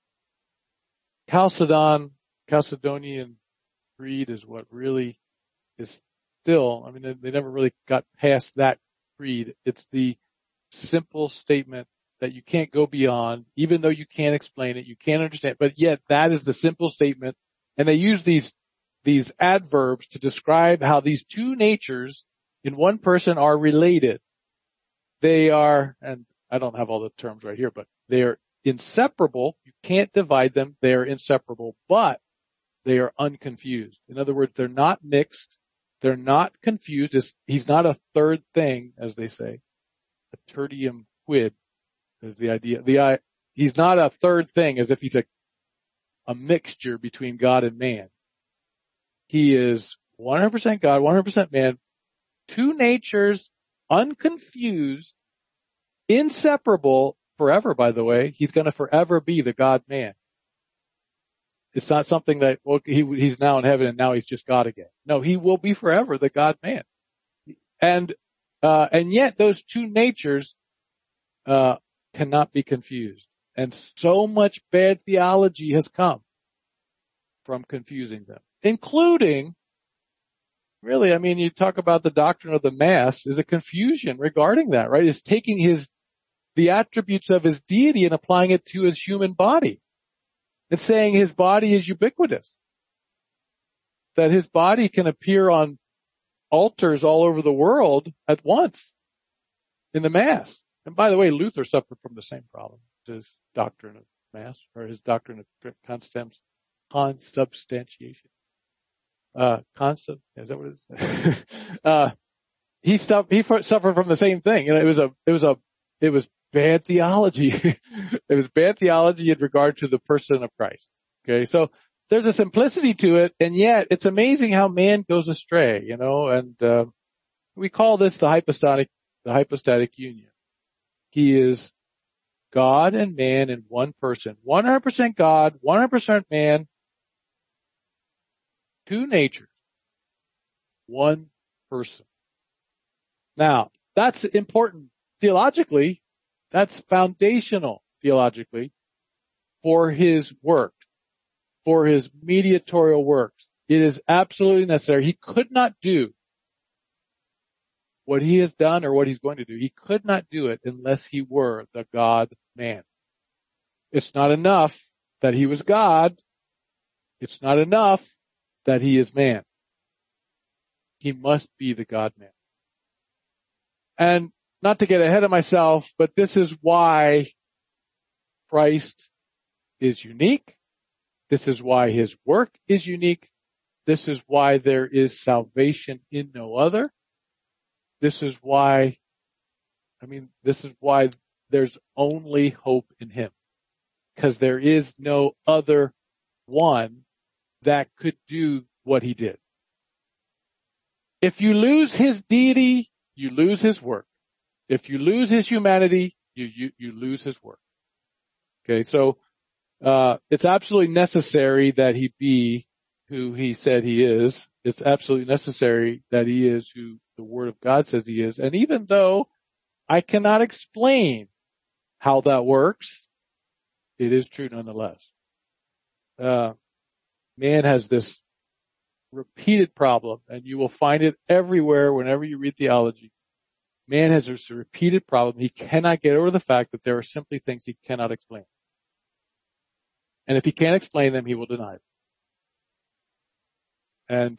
Chalcedon, Chalcedonian creed is what really is still, I mean, they, they never really got past that creed. It's the simple statement that you can't go beyond, even though you can't explain it, you can't understand, but yet that is the simple statement. And they use these, these adverbs to describe how these two natures in one person are related. They are, and I don't have all the terms right here, but they are inseparable. You can't divide them. They are inseparable, but they are unconfused. In other words, they're not mixed. They're not confused. It's, he's not a third thing, as they say. A tertium quid is the idea. The, he's not a third thing as if he's a, a mixture between God and man. He is one hundred percent God, one hundred percent man, two natures, unconfused, inseparable, forever, by the way. He's going to forever be the God-man. It's not something that, well, he, he's now in heaven and now he's just God again. No, he will be forever the God-man. And, uh, and yet those two natures, uh, cannot be confused. And so much bad theology has come from confusing them, including, really, I mean, you talk about the doctrine of the Mass is a confusion regarding that, right? It's taking his, the attributes of his deity and applying it to his human body. It's saying his body is ubiquitous, that his body can appear on altars all over the world at once in the Mass. And by the way, Luther suffered from the same problem, his doctrine of Mass, or his doctrine of consubstantiation. Uh, constant, is that what it is? uh, he, stuff, he suffered from the same thing. You know, it was a, it was a, it was bad theology. It was bad theology in regard to the person of Christ. Okay, so there's a simplicity to it, and yet it's amazing how man goes astray, you know, and uh, we call this the hypostatic, the hypostatic union. He is God and man in one person, one hundred percent God, one hundred percent man, two natures, one person. Now, that's important theologically. That's foundational theologically for his work, for his mediatorial works. It is absolutely necessary. He could not do what he has done or what he's going to do. He could not do it unless he were the God-man. It's not enough that he was God. It's not enough that he is man. He must be the God-man. And not to get ahead of myself, but this is why Christ is unique. This is why his work is unique. This is why there is salvation in no other. This is why, I mean, this is why there's only hope in him. Because there is no other one that could do what he did. If you lose his deity, you lose his work. If you lose his humanity, you, you, you lose his work. Okay, so, uh, it's absolutely necessary that he be who he said he is. It's absolutely necessary that he is who the Word of God says he is. And even though I cannot explain how that works, it is true nonetheless. Uh, man has this repeated problem, and you will find it everywhere whenever you read theology. Man has this repeated problem. He cannot get over the fact that there are simply things he cannot explain. And if he can't explain them, he will deny them. And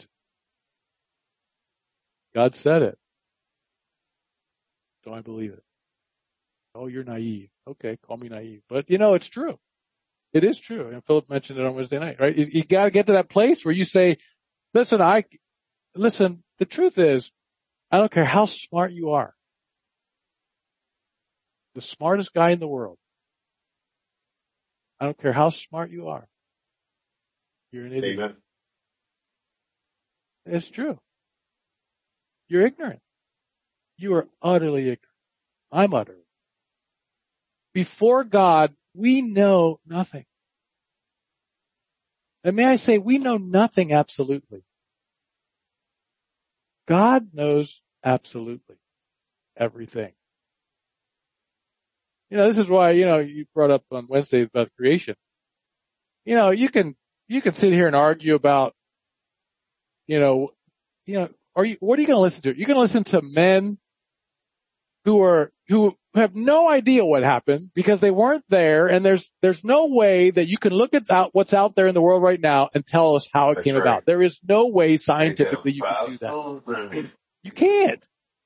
God said it. So I believe it. Oh, you're naive. Okay, call me naive. But you know, it's true. It is true. And Philip mentioned it on Wednesday night, right? You, you gotta get to that place where you say, listen, I, listen, the truth is, I don't care how smart you are. The smartest guy in the world. I don't care how smart you are. You're an idiot. Amen. It's true. You're ignorant. You are utterly ignorant. I'm utterly. Before God, we know nothing. And may I say, we know nothing absolutely. God knows absolutely everything. You know, this is why, you know, you brought up on Wednesday about creation. You know, you can, you can sit here and argue about, you know, you know, are you, what are you going to listen to? You're going to listen to men who are, who have no idea what happened because they weren't there, and there's, there's no way that you can look at out what's out there in the world right now and tell us how it That's came right. about. There is no way scientifically you can do that. You can't.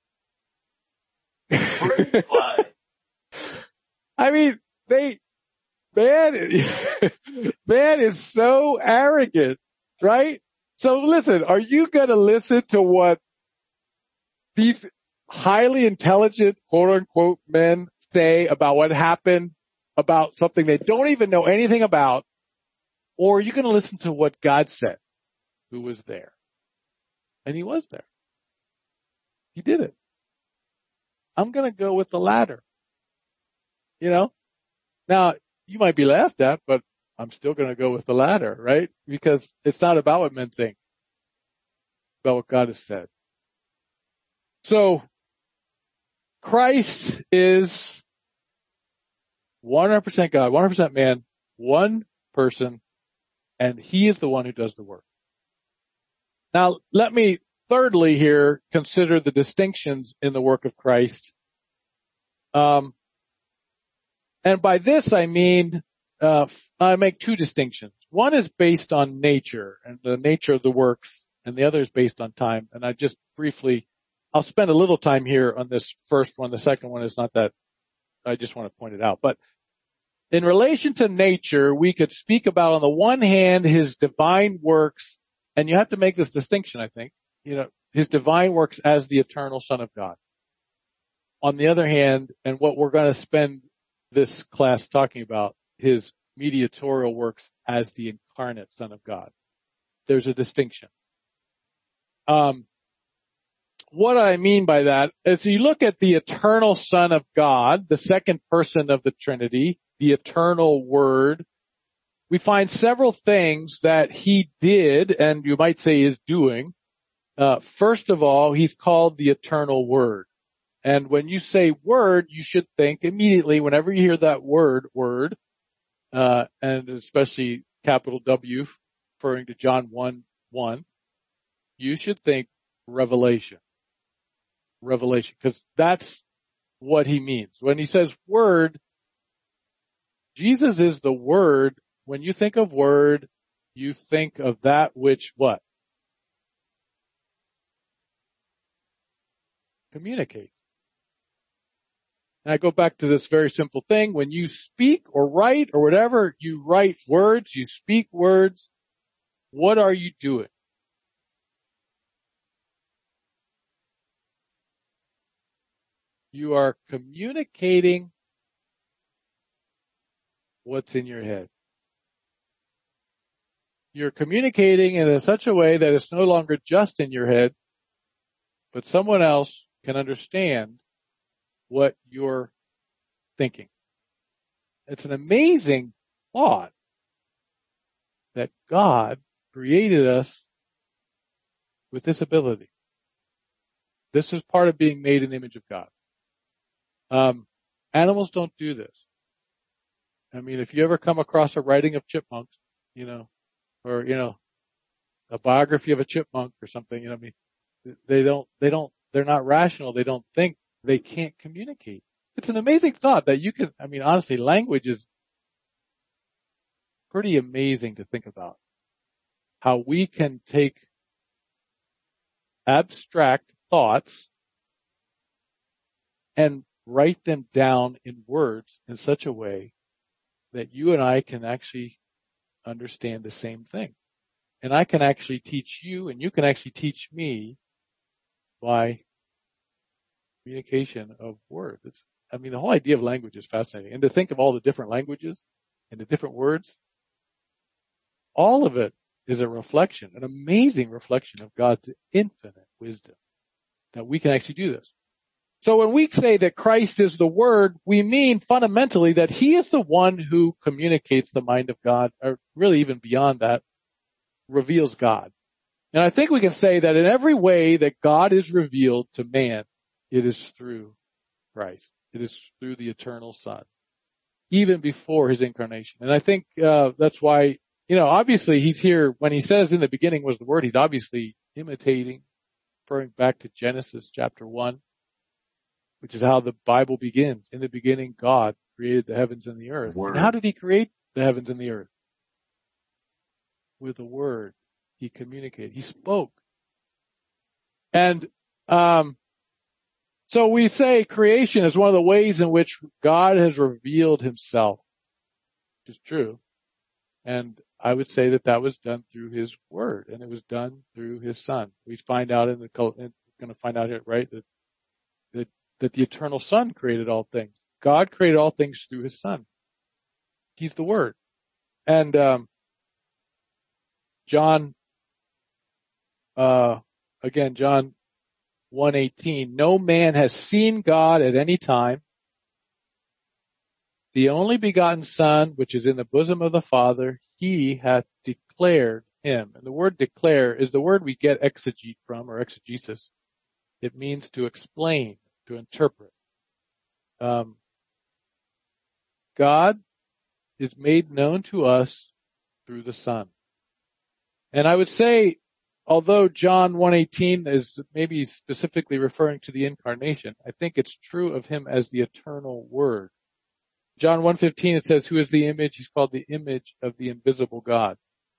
I mean, they, man, man is so arrogant, right? So listen, are you going to listen to what these highly intelligent, quote unquote, men say about what happened, about something they don't even know anything about? Or are you going to listen to what God said, who was there? And he was there. He did it. I'm going to go with the latter. You know, now you might be laughed at, but I'm still going to go with the latter, right? Because it's not about what men think, it's about what God has said. So Christ is one hundred percent God, one hundred percent man, one person, and he is the one who does the work. Now, let me thirdly here consider the distinctions in the work of Christ. Um, And by this, I mean, uh, I make two distinctions. One is based on nature and the nature of the works, and the other is based on time. And I just briefly, I'll spend a little time here on this first one. The second one is not that, I just want to point it out. But in relation to nature, we could speak about, on the one hand, his divine works, and you have to make this distinction, I think, you know, his divine works as the eternal Son of God. on the other hand, and what we're going to spend this class talking about, his mediatorial works as the incarnate Son of God. There's a distinction. Um, what I mean by that is you look at the eternal Son of God, the second person of the Trinity, the eternal Word, we find several things that he did, and you might say is doing. Uh, first of all, he's called the eternal Word. And when you say word, you should think immediately, whenever you hear that word, word, uh, and especially capital W, referring to John one one, you should think revelation. Revelation, because that's what he means. When he says word, Jesus is the Word. When you think of word, you think of that which what? Communicates. And I go back to this very simple thing. When you speak or write or whatever, you write words, you speak words. What are you doing? You are communicating what's in your head. You're communicating in such a way that it's no longer just in your head, but someone else can understand what you're thinking. It's an amazing thought that God created us with this ability. This is part of being made in the image of God. Um, animals don't do this. I mean, if you ever come across a writing of chipmunks, you know, or, you know, a biography of a chipmunk or something, you know, I mean, they don't, they don't, they're not rational. They don't think. They can't communicate. It's an amazing thought that you can, I mean, honestly, language is pretty amazing to think about. How we can take abstract thoughts and write them down in words in such a way that you and I can actually understand the same thing. And I can actually teach you, and you can actually teach me by communication of words. It's, I mean, the whole idea of language is fascinating. And to think of all the different languages and the different words, all of it is a reflection, an amazing reflection of God's infinite wisdom, that we can actually do this. So when we say that Christ is the Word, we mean fundamentally that He is the one who communicates the mind of God, or really even beyond that, reveals God. And I think we can say that in every way that God is revealed to man, it is through Christ. It is through the eternal Son, even before His incarnation. And I think uh that's why, you know, obviously He's here. When He says in the beginning was the Word, He's obviously imitating, referring back to Genesis chapter one, which is how the Bible begins. In the beginning, God created the heavens and the earth. Word. And how did He create the heavens and the earth? With a word. He communicated. He spoke. And um so we say creation is one of the ways in which God has revealed Himself, which is true. And I would say that that was done through His Word, and it was done through His Son. We find out in the, we're going to find out here, right, that, that, that the eternal Son created all things. God created all things through His Son. He's the Word. And, um, John, uh, again, John one eighteen, no man has seen God at any time. The only begotten Son, which is in the bosom of the Father, He hath declared Him. And the word declare is the word we get exegete from, or exegesis. It means to explain, to interpret. Um, God is made known to us through the Son. And I would say, although John one eighteen is maybe specifically referring to the incarnation, I think it's true of Him as the eternal Word. John one fifteen, it says, who is the image? He's called the image of the invisible God.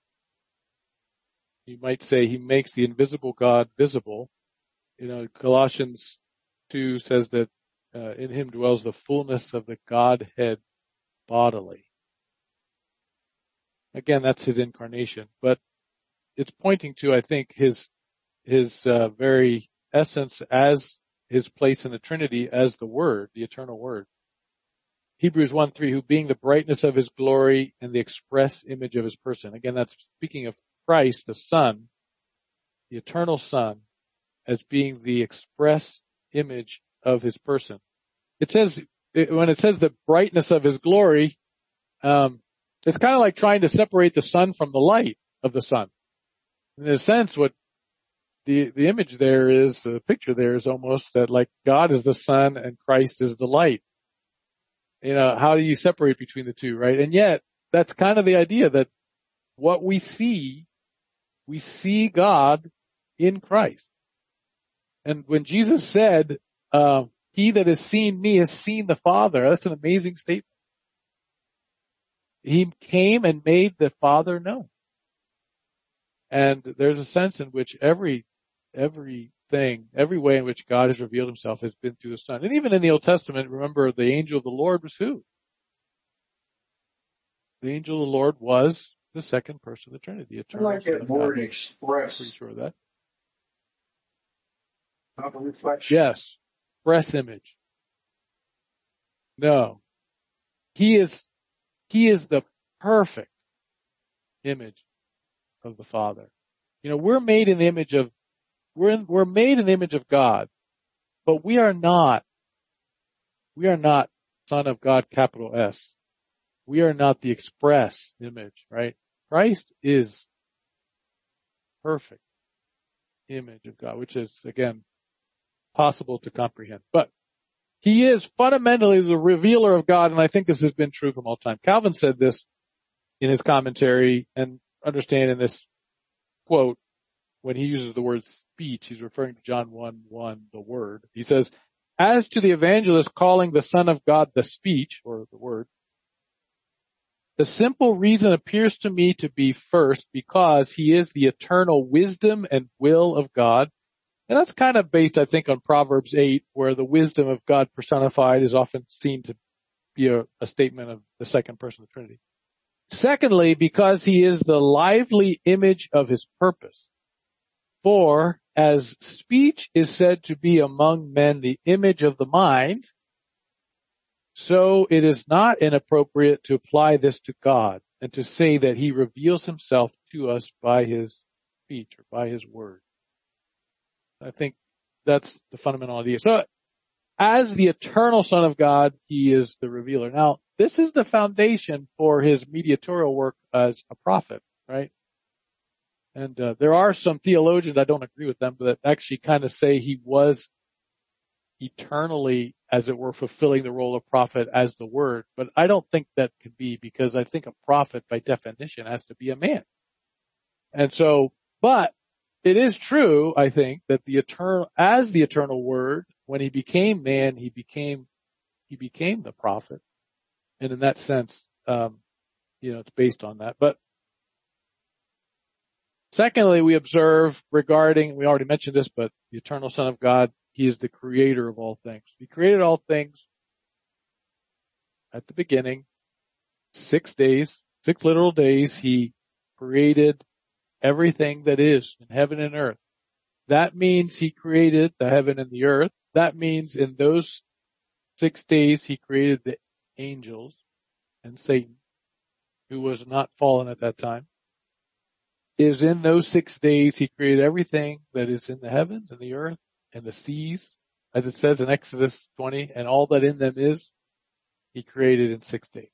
You might say He makes the invisible God visible. You know, Colossians two says that uh, in Him dwells the fullness of the Godhead bodily. Again, that's His incarnation, but it's pointing to, I think, His, His, uh, very essence as his place in the Trinity as the Word, the eternal Word. Hebrews one three, who being the brightness of his glory and the express image of his person. Again, that's speaking of Christ, the Son, the eternal Son, as being the express image of his person. It says, when it says the brightness of his glory, um, it's kind of like trying to separate the sun from the light of the sun. In a sense, what the, the image there is, the picture there is almost that like God is the sun and Christ is the light. You know, how do you separate between the two, right? And yet, that's kind of the idea that what we see, we see God in Christ. And when Jesus said, uh, he that has seen me has seen the Father, that's an amazing statement. He came and made the Father known. And there's a sense in which every, everything, every way in which God has revealed himself has been through the Son. And even in the Old Testament, remember the angel of the Lord was who? The angel of the Lord was the second person of the Trinity, the eternal I like Son that of word God. express. Pretty sure of that. Not a reflection. Yes. Express image. No. He is, he is the perfect image of the Father. You know, we're made in the image of, we're in, we're made in the image of God, but we are not, we are not Son of God, capital S. We are not the express image, right? Christ is perfect image of God, which is, again, possible to comprehend. But he is fundamentally the revealer of God, and I think this has been true from all time. Calvin said this in his commentary, and understand in this quote, when he uses the word speech, he's referring to John one one, the Word. He says, as to the evangelist calling the Son of God the speech, or the Word, the simple reason appears to me to be first because he is the eternal wisdom and will of God. And that's kind of based, I think, on Proverbs eight, where the wisdom of God personified is often seen to be a, a statement of the second person of the Trinity. Secondly, because he is the lively image of his purpose. For as speech is said to be among men the image of the mind, so it is not inappropriate to apply this to God and to say that he reveals himself to us by his speech or by his word. I think that's the fundamental idea. So as the eternal Son of God, he is the revealer. Now, this is the foundation for his mediatorial work as a prophet, right? And uh, there are some theologians, I don't agree with them, but that actually kind of say he was eternally, as it were, fulfilling the role of prophet as the Word. But I don't think that can be, because I think a prophet by definition has to be a man. And so, but it is true, I think, that the eternal, as the eternal Word, when he became man, he became, he became the prophet. And in that sense, um, you know, it's based on that. But secondly, we observe regarding, we already mentioned this, but the eternal Son of God, he is the creator of all things. He created all things at the beginning, six days, six literal days. He created everything that is in heaven and earth. That means he created the heaven and the earth. That means in those six days, he created the angels and Satan, who was not fallen at that time. Is in those six days, he created everything that is in the heavens and the earth and the seas, as it says in Exodus twenty, and all that in them is, he created in six days.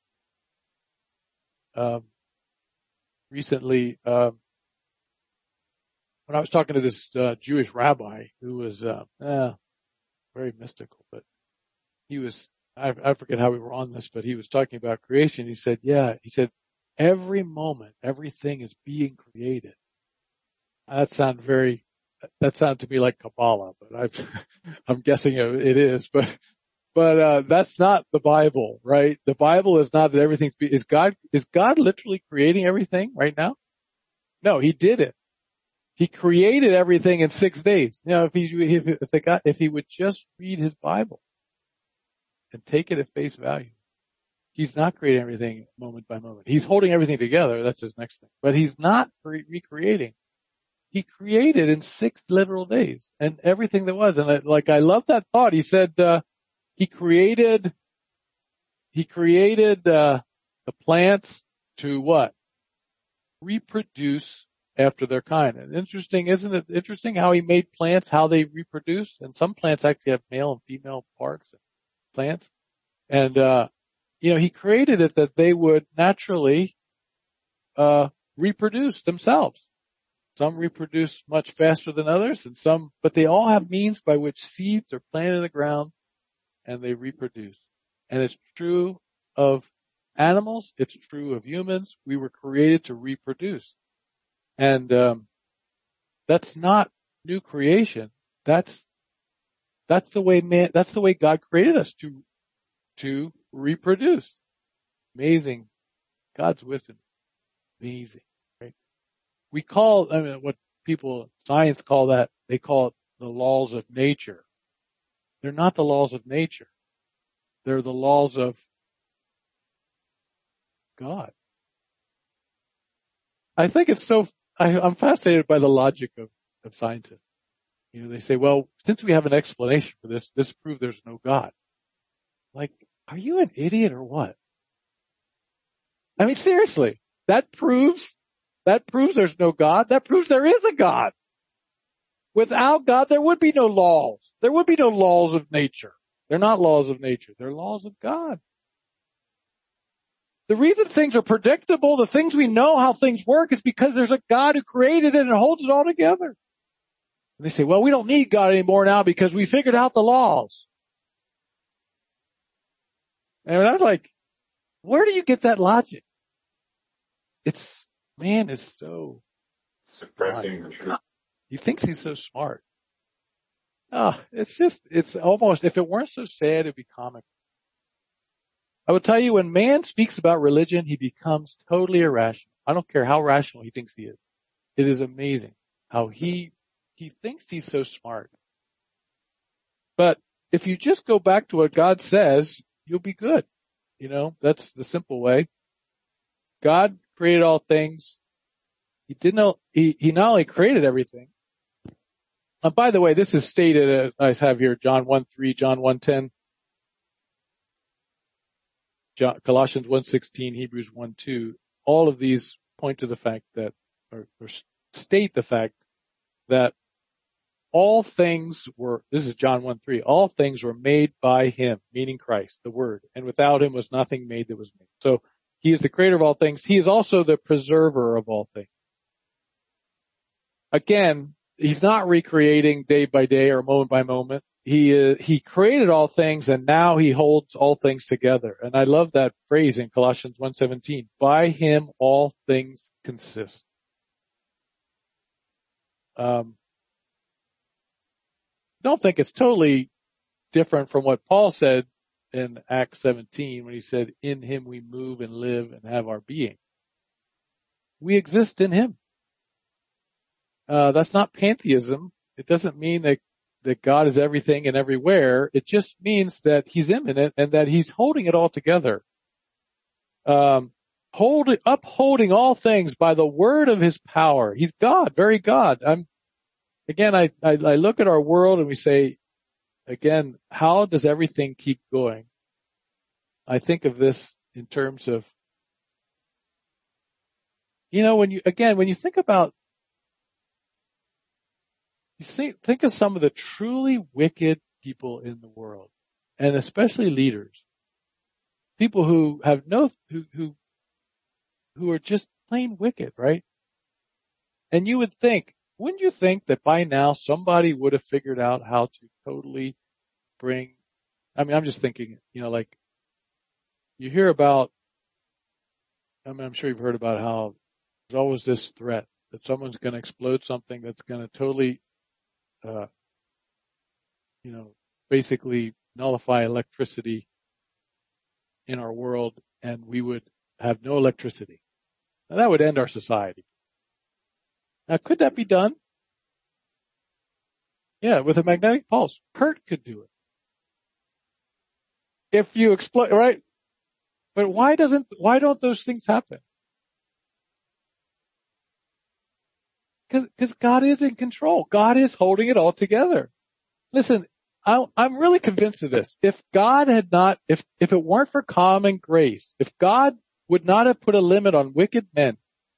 Um, recently, um, when I was talking to this uh, Jewish rabbi who was uh, eh, very mystical, but he was, I, I forget how we were on this, but he was talking about creation. He said, yeah, he said, every moment, everything is being created. That sounds very, that sounds to me like Kabbalah, but I've, I'm guessing it is, but, but, uh, that's not the Bible, right? The Bible is not that everything's, be, is God, is God literally creating everything right now? No, he did it. He created everything in six days. You know, if he, if, if the guy, if he would just read his Bible and take it at face value. He's not creating everything moment by moment. He's holding everything together. That's his next thing. But he's not re- recreating. he created in six literal days and everything that was. And I, like, I love that thought. He said, uh, he created, he created, uh, the plants to what? Reproduce after their kind. And interesting, isn't it interesting how he made plants, how they reproduce? And some plants actually have male and female parts and plants. And, uh, you know, he created it that they would naturally, uh, reproduce themselves. Some reproduce much faster than others and some, but they all have means by which seeds are planted in the ground and they reproduce. And it's true of animals. It's true of humans. We were created to reproduce. And, um, that's not new creation. That's, that's the way man, that's the way God created us to, to reproduce. Amazing. God's wisdom. Amazing. Right? We call, I mean, what people, science call that, they call it the laws of nature. They're not the laws of nature. They're the laws of God. I think it's so, I, I'm fascinated by the logic of, of scientists. You know, they say, well, since we have an explanation for this, this proves there's no God. Like, are you an idiot or what? I mean, seriously, that proves, that proves there's no God. That proves there is a God. Without God, there would be no laws. There would be no laws of nature. They're not laws of nature. They're laws of God. The reason things are predictable, the things we know how things work, is because there's a God who created it and holds it all together. And they say, well, we don't need God anymore now because we figured out the laws. And I was like, where do you get that logic? It's, man is so Suppressing the truth. He thinks he's so smart. Oh, it's just, it's almost, if it weren't so sad, it'd be comical. I would tell you, when man speaks about religion, he becomes totally irrational. I don't care how rational he thinks he is. It is amazing how he, he thinks he's so smart. But if you just go back to what God says, you'll be good. You know, that's the simple way. God created all things. He didn't, he, he not only created everything. And by the way, this is stated, uh, I have here, John one three, John one ten, John, Colossians one sixteen, Hebrews one two. All of these point to the fact that, or, or state the fact that all things were, this is John one three, all things were made by him, meaning Christ, the Word, and without him was nothing made that was made. So he is the creator of all things. He is also the preserver of all things. Again, he's not recreating day by day or moment by moment. He uh, he created all things and now he holds all things together. And I love that phrase in Colossians one seventeen. By him all things consist. Um, don't think it's totally different from what Paul said in Acts seventeen when he said, in him we move and live and have our being. We exist in him. Uh, that's not pantheism. It doesn't mean that, that God is everything and everywhere. It just means that he's immanent and that he's holding it all together. Um, holding, upholding all things by the word of his power. He's God, very God. I'm, again, I, I, I look at our world and we say, again, how does everything keep going? I think of this in terms of, you know, when you, again, when you think about, you see, think of some of the truly wicked people in the world, and especially leaders, people who have no, who, who, who are just plain wicked, right? And you would think, wouldn't you think that by now somebody would have figured out how to totally bring, I mean, I'm just thinking, you know, like you hear about, I mean, I'm sure you've heard about how there's always this threat that someone's going to explode something that's going to totally Uh, you know, basically nullify electricity in our world, and we would have no electricity. Now, that would end our society. Now, could that be done? Yeah, with a magnetic pulse. Kurt could do it. If you explode, right? But why doesn't, why don't those things happen? Because God is in control. God is holding it all together. Listen, I, I'm really convinced of this. If God had not, if, if it weren't for common grace, if God would not have put a limit on wicked men,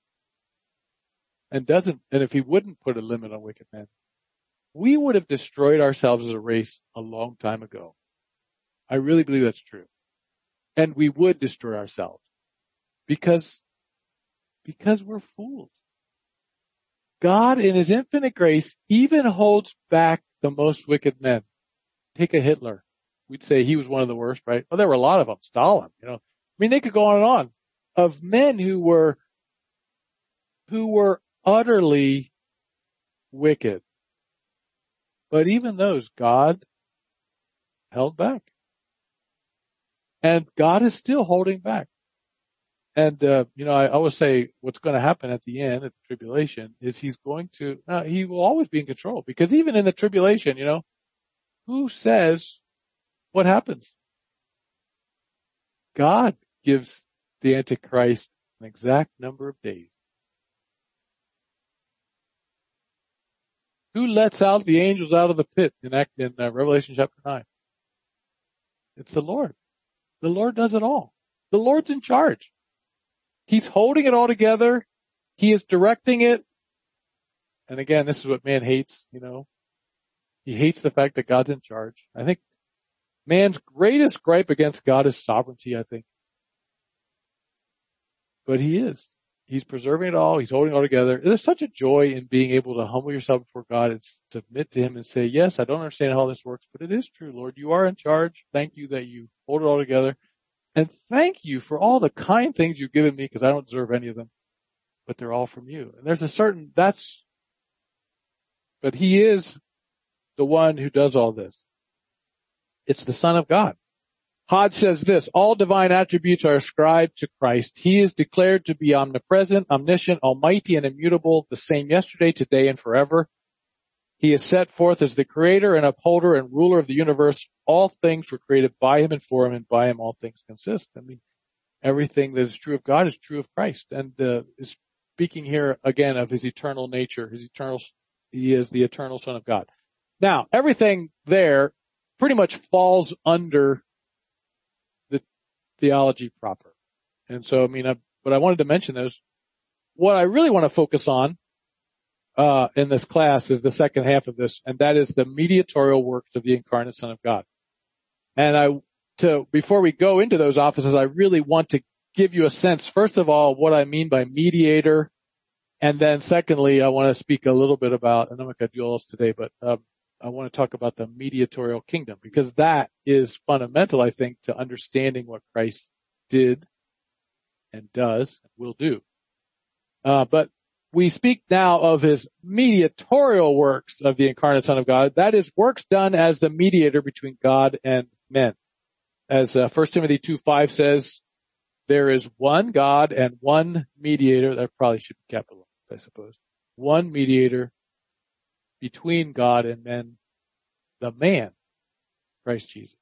and doesn't, and if he wouldn't put a limit on wicked men, we would have destroyed ourselves as a race a long time ago. I really believe that's true. And we would destroy ourselves because, because we're fools. God in his infinite grace even holds back the most wicked men. Take a Hitler. We'd say he was one of the worst, right? Well, there were a lot of them. Stalin, you know. I mean, they could go on and on of men who were, who were utterly wicked. But even those, God held back. And God is still holding back. And, uh, you know, I always say what's going to happen at the end of the tribulation is he's going to, uh, he will always be in control, because even in the tribulation, you know, who says what happens? God gives the Antichrist an exact number of days. Who lets out the angels out of the pit in, Act, in uh, Revelation chapter nine? It's the Lord. The Lord does it all. The Lord's in charge. He's holding it all together. He is directing it. And again, this is what man hates, you know. He hates the fact that God's in charge. I think man's greatest gripe against God is sovereignty, I think. But he is. He's preserving it all. He's holding it all together. There's such a joy in being able to humble yourself before God and submit to him and say, yes, I don't understand how this works, but it is true, Lord. You are in charge. Thank you that you hold it all together. And thank you for all the kind things you've given me, because I don't deserve any of them, but they're all from you. And there's a certain, that's, but he is the one who does all this. It's the Son of God. Hodge says this: all divine attributes are ascribed to Christ. He is declared to be omnipresent, omniscient, almighty, and immutable, the same yesterday, today, and forever. He is set forth as the creator and upholder and ruler of the universe. All things were created by him and for him, and by him all things consist. I mean, everything that is true of God is true of Christ. And uh, is speaking here again of his eternal nature, his eternal, he is the eternal Son of God. Now, everything there pretty much falls under the theology proper. And so, I mean, I, but I wanted to mention those. What I really want to focus on uh in this class is the second half of this, and that is the mediatorial works of the incarnate Son of God. And I, to, before we go into those offices, I really want to give you a sense, first of all, what I mean by mediator. And then secondly, I want to speak a little bit about, I'm not going to do all this today, but um, I want to talk about the mediatorial kingdom, because that is fundamental, I think, to understanding what Christ did and does and will do. Uh, but we speak now of his mediatorial works of the incarnate Son of God. That is works done as the mediator between God and men. As uh, First Timothy two five says, there is one God and one mediator. That probably should be capitalized, I suppose. One mediator between God and men, the man, Christ Jesus.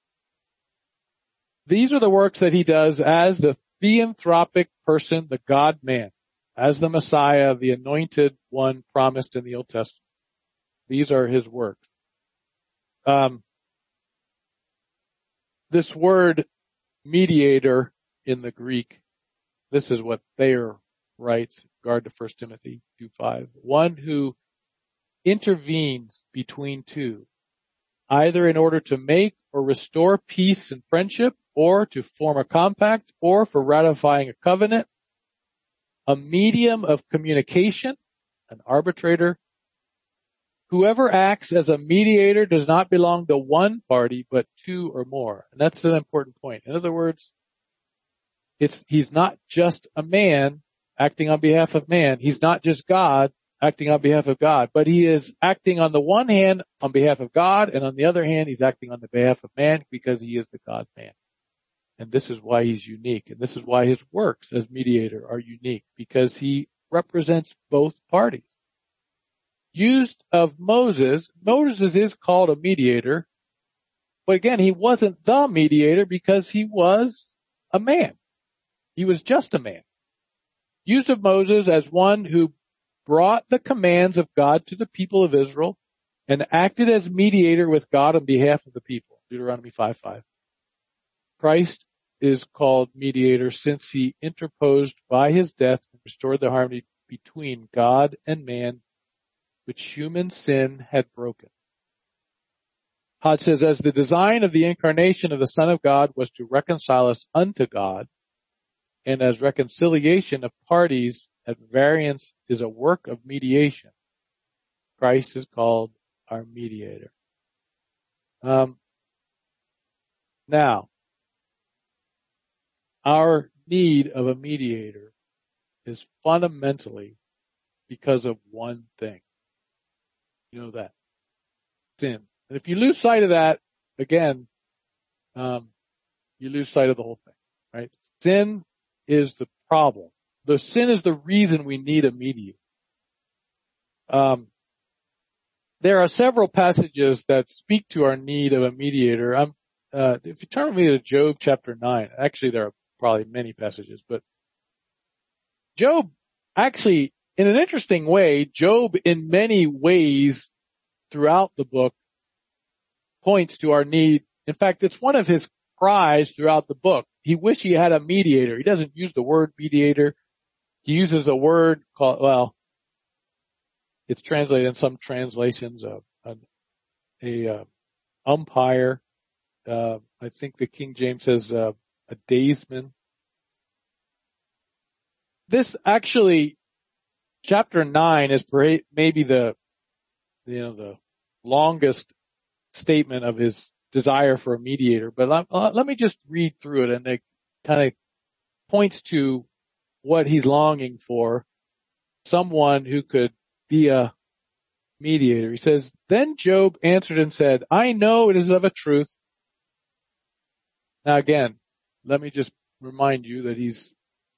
These are the works that he does as the theanthropic person, the God-man, as the Messiah, the anointed one promised in the Old Testament. These are his works. Um, this word mediator in the Greek, this is what Thayer writes in regard to First Timothy two five. One who intervenes between two, either in order to make or restore peace and friendship, or to form a compact, or for ratifying a covenant, a medium of communication, an arbitrator. Whoever acts as a mediator does not belong to one party, but two or more. And that's an important point. In other words, it's, he's not just a man acting on behalf of man. He's not just God acting on behalf of God, but he is acting on the one hand on behalf of God, and on the other hand, he's acting on the behalf of man, because he is the God-man. And this is why he's unique. And this is why his works as mediator are unique, because he represents both parties. Used of Moses, Moses is called a mediator, but again, he wasn't the mediator because he was a man. He was just a man. Used of Moses as one who brought the commands of God to the people of Israel and acted as mediator with God on behalf of the people. Deuteronomy five five. Christ is called mediator since he interposed by his death and restored the harmony between God and man, which human sin had broken. Hodge says, as the design of the incarnation of the Son of God was to reconcile us unto God, and as reconciliation of parties at variance is a work of mediation, Christ is called our mediator. Um, now, our need of a mediator is fundamentally because of one thing. You know that. Sin. And if you lose sight of that, again, um, you lose sight of the whole thing, right? Sin is the problem. The sin is the reason we need a mediator. Um, there are several passages that speak to our need of a mediator. I'm, uh, if you turn with me to Job chapter nine, actually there are probably many passages, but Job actually, in an interesting way, Job in many ways throughout the book points to our need. In fact, it's one of his cries throughout the book. He wished he had a mediator. He doesn't use the word mediator. He uses a word called, well, it's translated in some translations, uh, a, a uh, umpire. Uh, I think the King James says uh, a daysman. This actually, chapter nine is maybe the, you know, the longest statement of his desire for a mediator. But let, uh, let me just read through it, and it kind of points to what he's longing for, someone who could be a mediator. He says, then Job answered and said, I know it is of a truth. Now again, let me just remind you that he's,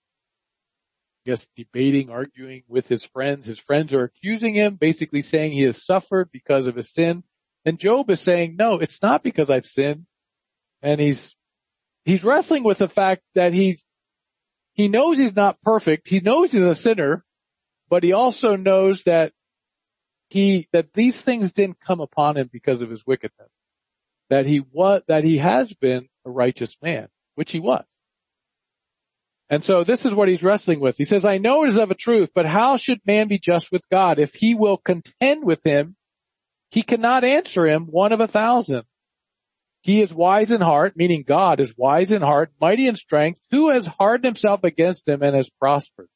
I guess, debating, arguing with his friends. His friends are accusing him, basically saying he has suffered because of his sin. And Job is saying, no, it's not because I've sinned. And he's, he's wrestling with the fact that he's, he knows he's not perfect. He knows he's a sinner, but he also knows that he, that these things didn't come upon him because of his wickedness. That he was, that he has been a righteous man, which he was. And so this is what he's wrestling with. He says, I know it is of a truth, but how should man be just with God? If he will contend with him, he cannot answer him one of a thousand. He is wise in heart, meaning God is wise in heart, mighty in strength. Who has hardened himself against him and has prospered?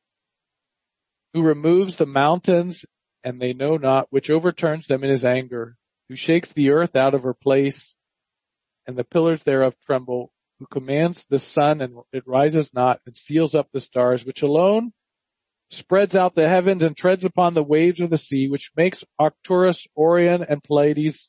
Who removes the mountains and they know not, which overturns them in his anger, who shakes the earth out of her place and the pillars thereof tremble, who commands the sun and it rises not, and seals up the stars, which alone spreads out the heavens and treads upon the waves of the sea, which makes Arcturus, Orion, and Pleiades,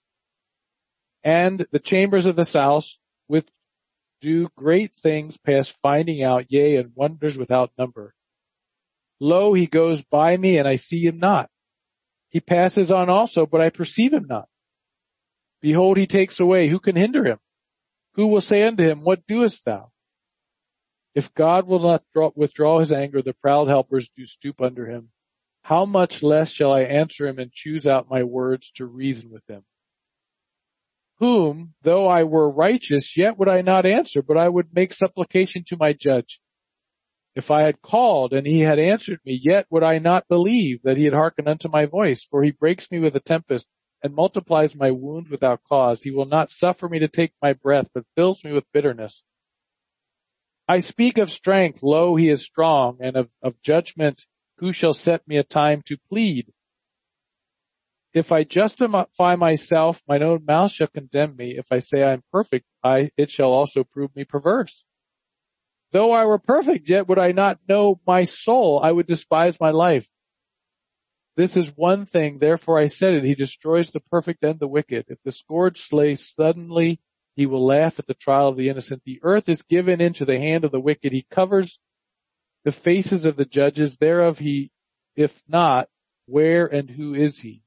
and the chambers of the south, which do great things past finding out, yea, and wonders without number. Lo, he goes by me, and I see him not. He passes on also, but I perceive him not. Behold, he takes away. Who can hinder him? Who will say unto him, what doest thou? If God will not draw, withdraw his anger, the proud helpers do stoop under him. How much less shall I answer him and choose out my words to reason with him? Whom, though I were righteous, yet would I not answer, but I would make supplication to my judge. If I had called and he had answered me, yet would I not believe that he had hearkened unto my voice. For he breaks me with a tempest and multiplies my wounds without cause. He will not suffer me to take my breath, but fills me with bitterness. I speak of strength, lo, he is strong, and of, of judgment, who shall set me a time to plead? If I justify myself, mine own mouth shall condemn me. If I say I am perfect, I, it shall also prove me perverse. Though I were perfect, yet would I not know my soul. I would despise my life. This is one thing, therefore I said it. He destroys the perfect and the wicked. If the scourge slay suddenly, he will laugh at the trial of the innocent. The earth is given into the hand of the wicked. He covers the faces of the judges. Thereof he, if not, where and who is he?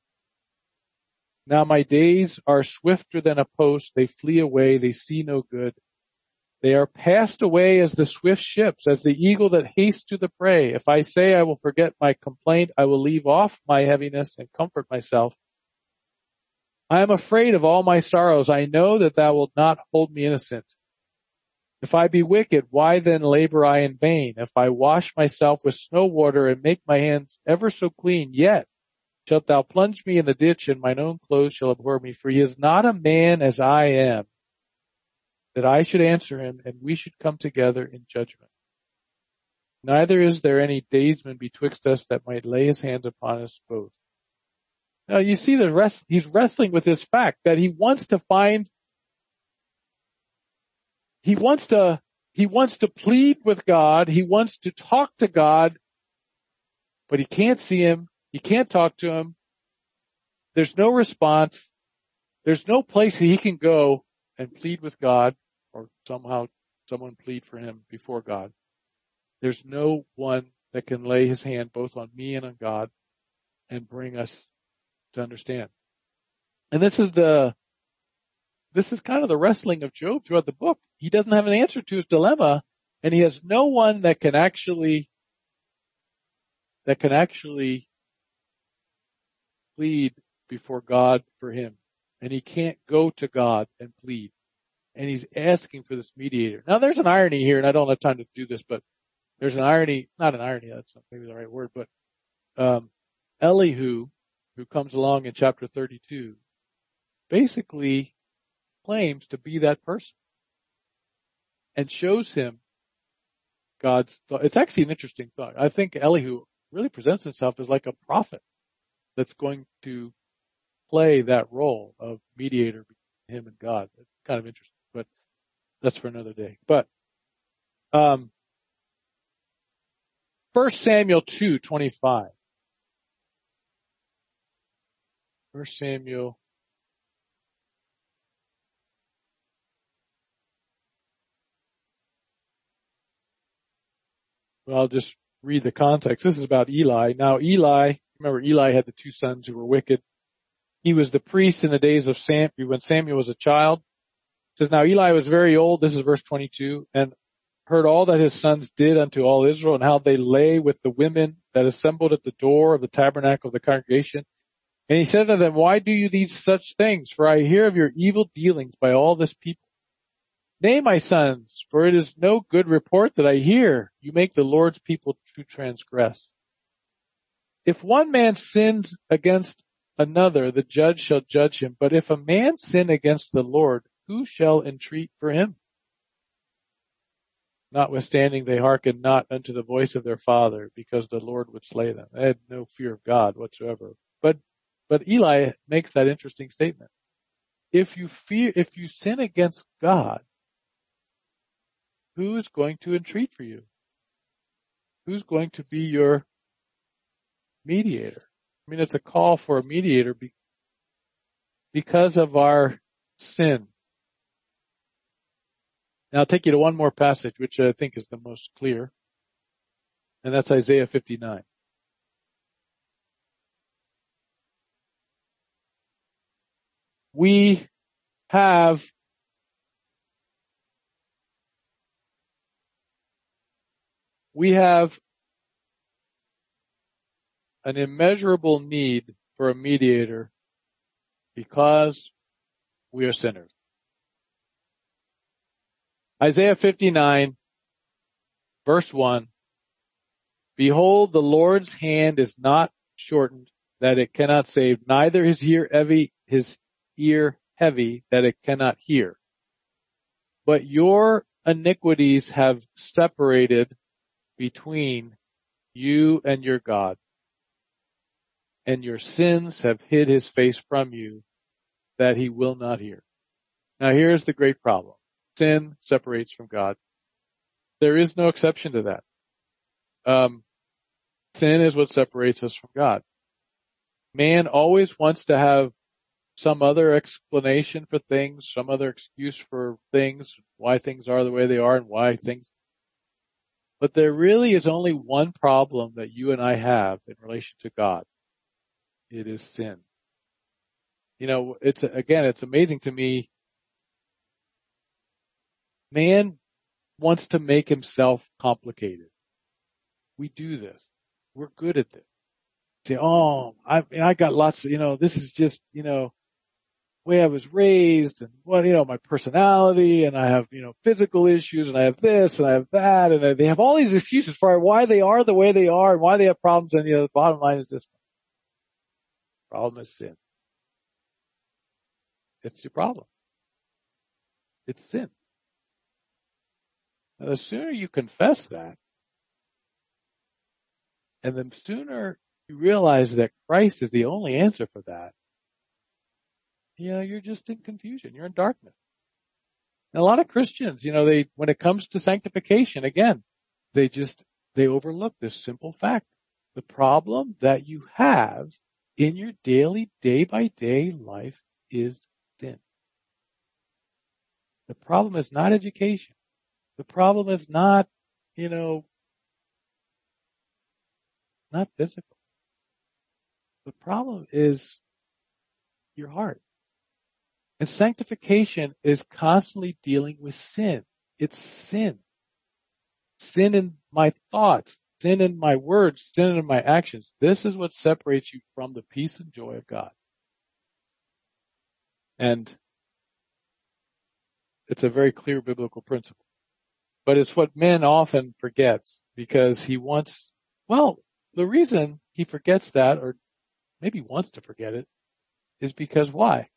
Now my days are swifter than a post. They flee away. They see no good. They are passed away as the swift ships, as the eagle that hastes to the prey. If I say I will forget my complaint, I will leave off my heaviness and comfort myself. I am afraid of all my sorrows. I know that thou wilt not hold me innocent. If I be wicked, why then labor I in vain? If I wash myself with snow water and make my hands ever so clean, yet shalt thou plunge me in the ditch, and mine own clothes shall abhor me. For he is not a man as I am, that I should answer him, and we should come together in judgment. Neither is there any daysman betwixt us that might lay his hands upon us both. Now you see the rest, he's wrestling with this fact that he wants to find, he wants to, he wants to plead with God, he wants to talk to God, but he can't see him, he can't talk to him, there's no response, there's no place he can go and plead with God, or somehow someone plead for him before God. There's no one that can lay his hand both on me and on God and bring us to understand. And this is the, this is kind of the wrestling of Job throughout the book. He doesn't have an answer to his dilemma, and he has no one that can actually, that can actually plead before God for him. And he can't go to God and plead. And he's asking for this mediator. Now there's an irony here, and I don't have time to do this, but there's an irony, not an irony, that's not maybe the right word, but um, Elihu, who comes along in chapter thirty-two, basically claims to be that person and shows him God's thought. It's actually an interesting thought. I think Elihu really presents himself as like a prophet that's going to play that role of mediator between him and God. It's kind of interesting, but that's for another day. But um First Samuel two twenty-five. First Samuel. Well, I'll just read the context. This is about Eli. Now Eli, remember Eli had the two sons who were wicked. He was the priest in the days of Sam, when Samuel was a child. It says, now Eli was very old. This is verse twenty-two. And heard all that his sons did unto all Israel, and how they lay with the women that assembled at the door of the tabernacle of the congregation. And he said to them, why do you these such things? For I hear of your evil dealings by all this people. Nay, my sons, for it is no good report that I hear. You make the Lord's people to transgress. If one man sins against another, the judge shall judge him. But if a man sin against the Lord, who shall entreat for him? Notwithstanding, they hearkened not unto the voice of their father, because the Lord would slay them. They had no fear of God whatsoever. But, but Eli makes that interesting statement. If you fear, if you sin against God, who is going to entreat for you? Who's going to be your mediator? I mean, it's a call for a mediator be, because of our sin. Now I'll take you to one more passage, which I think is the most clear, and that's Isaiah fifty-nine. We have we have an immeasurable need for a mediator because we are sinners. Isaiah fifty-nine, verse one, behold, the Lord's hand is not shortened that it cannot save, neither his ear heavy, his ear heavy that it cannot hear. But your iniquities have separated between you and your God, and your sins have hid his face from you, that he will not hear. Now here's the great problem. Sin separates from God. There is no exception to that. Um, sin is what separates us from God. Man always wants to have some other explanation for things, some other excuse for things, why things are the way they are and why things. But there really is only one problem that you and I have in relation to God. It is sin. You know, it's, again, it's amazing to me. Man wants to make himself complicated. We do this. We're good at this. Say, oh, I, I got lots of, you know, this is just, you know, way I was raised and what, you know, my personality, and I have, you know, physical issues, and I have this and I have that, and I, they have all these excuses for why they are the way they are and why they have problems. And, you know, the bottom line is this. Problem is sin. It's your problem. It's sin. Now, the sooner you confess that, and the sooner you realize that Christ is the only answer for that, you know, you're just in confusion. You're in darkness. And a lot of Christians, you know, they, when it comes to sanctification, again, they just, they overlook this simple fact. The problem that you have in your daily, day by day life is sin. The problem is not education. The problem is not, you know, not physical. The problem is your heart. And sanctification is constantly dealing with sin. It's sin. Sin in my thoughts, sin in my words, sin in my actions. This is what separates you from the peace and joy of God. And it's a very clear biblical principle. But it's what man often forgets, because he wants, well, the reason he forgets that, or maybe wants to forget it, is because why?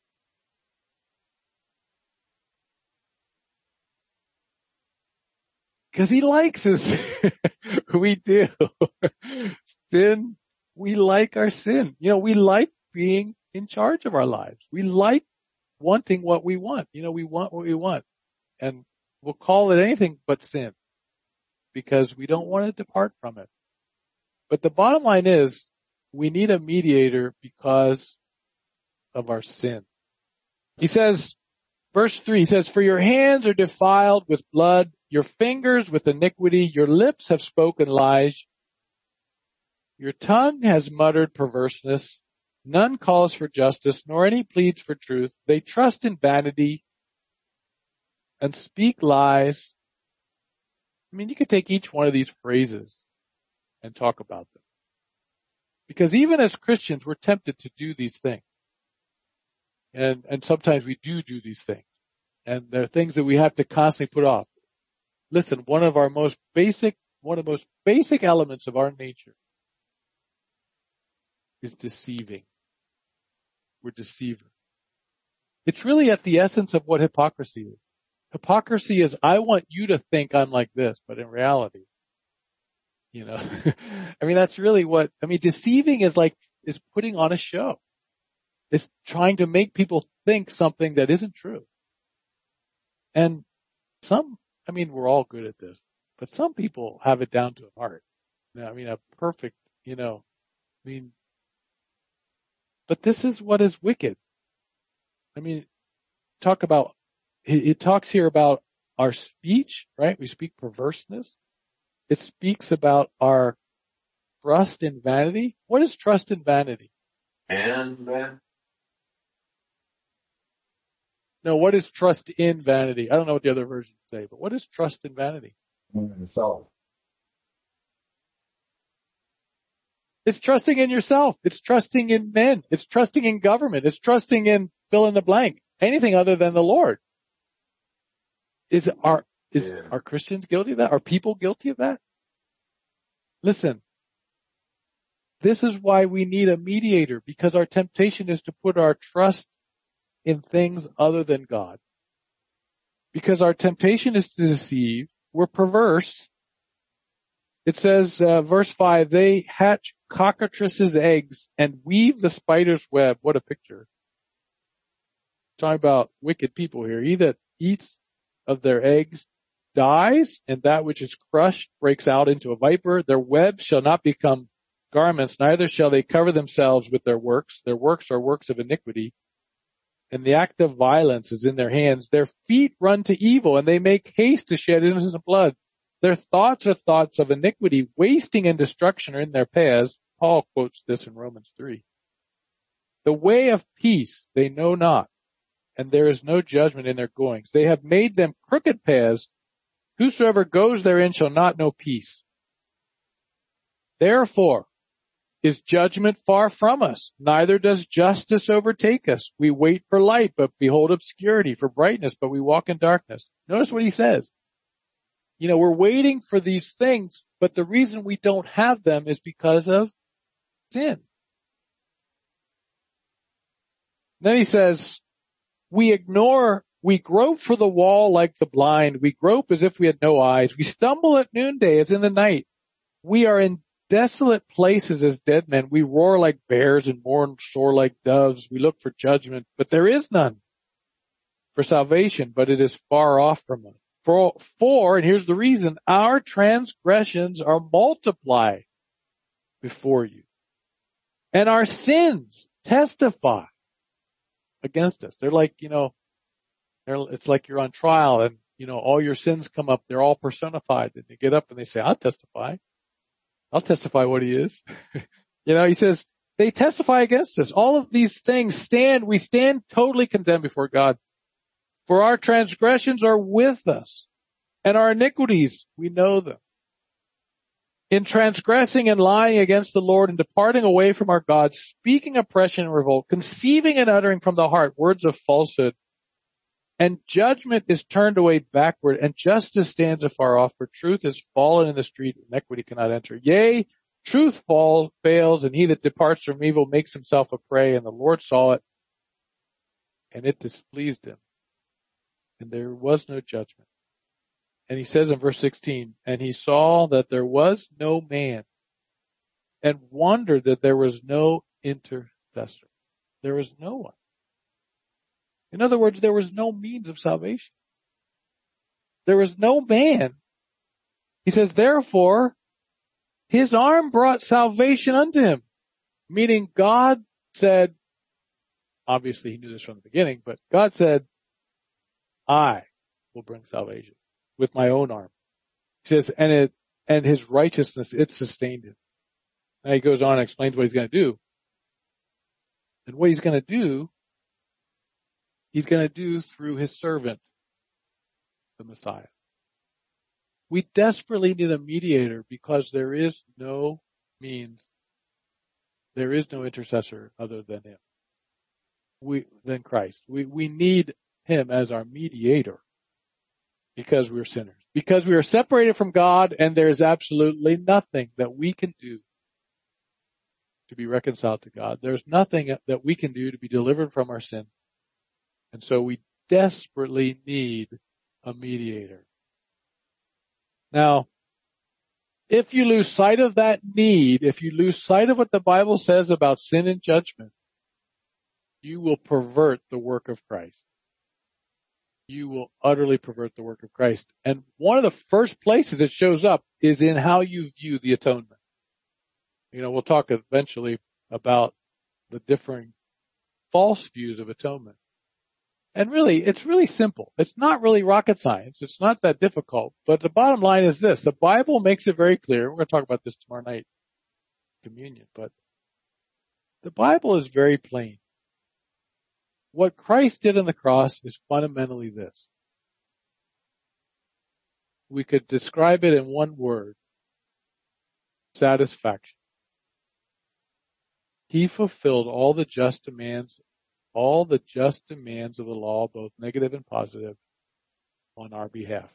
Because he likes his we do. Sin, we like our sin. You know, we like being in charge of our lives. We like wanting what we want. You know, we want what we want. And we'll call it anything but sin, because we don't want to depart from it. But the bottom line is, we need a mediator because of our sin. He says, verse three, he says, for your hands are defiled with blood, your fingers with iniquity, your lips have spoken lies, your tongue has muttered perverseness, none calls for justice, nor any pleads for truth. They trust in vanity and speak lies. I mean, you could take each one of these phrases and talk about them. Because even as Christians, we're tempted to do these things. And, and sometimes we do do these things. And there are things that we have to constantly put off. Listen, one of our most basic, one of the most basic elements of our nature is deceiving. We're deceivers. It's really at the essence of what hypocrisy is. Hypocrisy is, I want you to think I'm like this, but in reality, you know, I mean, that's really what, I mean, deceiving is like, is putting on a show. It's trying to make people think something that isn't true. And some, I mean, we're all good at this, but some people have it down to a art. I mean, a perfect, you know, I mean, but this is what is wicked. I mean, talk about, it, it talks here about our speech, right? We speak perverseness. It speaks about our trust in vanity. What is trust in vanity? And man. No, what is trust in vanity? I don't know what the other versions say, but what is trust in vanity? In yourself. It's trusting in yourself. It's trusting in men. It's trusting in government. It's trusting in fill in the blank. Anything other than the Lord. Is our, is, Yeah. are Christians guilty of that? Are people guilty of that? Listen, this is why we need a mediator, because our temptation is to put our trust in things other than God. Because our temptation is to deceive. We're perverse. It says, uh, verse five, they hatch cockatrices' eggs and weave the spider's web. What a picture. Talking about wicked people here. He that eats of their eggs dies, and that which is crushed breaks out into a viper. Their webs shall not become garments, neither shall they cover themselves with their works. Their works are works of iniquity, and the act of violence is in their hands. Their feet run to evil, and they make haste to shed innocent blood. Their thoughts are thoughts of iniquity, wasting and destruction are in their paths. Paul quotes this in Romans three. The way of peace they know not, and there is no judgment in their goings. They have made them crooked paths, Whosoever goes therein shall not know peace. Therefore is judgment far from us, neither does justice overtake us. We wait for light, but behold obscurity, for brightness, but we walk in darkness. Notice what he says. You know, we're waiting for these things, but the reason we don't have them is because of sin. Then he says, we ignore, we grope for the wall like the blind. We grope as if we had no eyes. We stumble at noonday as in the night. We are in desolate places as dead men. We roar like bears and mourn sore like doves. We look for judgment, but there is none. For salvation, but it is far off from us. For, for, and here's the reason, our transgressions are multiplied before you. And our sins testify against us. They're like, you know, they're, it's like you're on trial and, you know, all your sins come up. They're all personified. And they get up and they say, I'll testify. I'll testify what he is. You know, he says, they testify against us. All of these things stand, we stand totally condemned before God. For our transgressions are with us, and our iniquities, we know them. In transgressing and lying against the Lord and departing away from our God, speaking oppression and revolt, conceiving and uttering from the heart words of falsehood, and judgment is turned away backward, and justice stands afar off, for truth is fallen in the street, and iniquity cannot enter. Yea, truth fall, fails, and he that departs from evil makes himself a prey, and the Lord saw it, and it displeased him. And there was no judgment. And he says in verse sixteen, and he saw that there was no man, and wondered that there was no intercessor. There was no one. In other words, there was no means of salvation. There was no man. He says, therefore, his arm brought salvation unto him. Meaning God said, obviously he knew this from the beginning, but God said, I will bring salvation with my own arm. He says, and it, and his righteousness, it sustained him. Now he goes on and explains what he's going to do. And what he's going to do, he's going to do through his servant, the Messiah. We desperately need a mediator because there is no means, there is no intercessor other than him. We, than Christ. We, we need him as our mediator because we're sinners. Because we are separated from God and there is absolutely nothing that we can do to be reconciled to God. There's nothing that we can do to be delivered from our sin. And so we desperately need a mediator. Now, if you lose sight of that need, if you lose sight of what the Bible says about sin and judgment, you will pervert the work of Christ. You will utterly pervert the work of Christ. And one of the first places it shows up is in how you view the atonement. You know, we'll talk eventually about the differing false views of atonement. And really, it's really simple. It's not really rocket science. It's not that difficult. But the bottom line is this. The Bible makes it very clear. We're going to talk about this tomorrow night, communion. But the Bible is very plain. What Christ did on the cross is fundamentally this. We could describe it in one word. Satisfaction. He fulfilled all the just demands, all the just demands of the law, both negative and positive, on our behalf.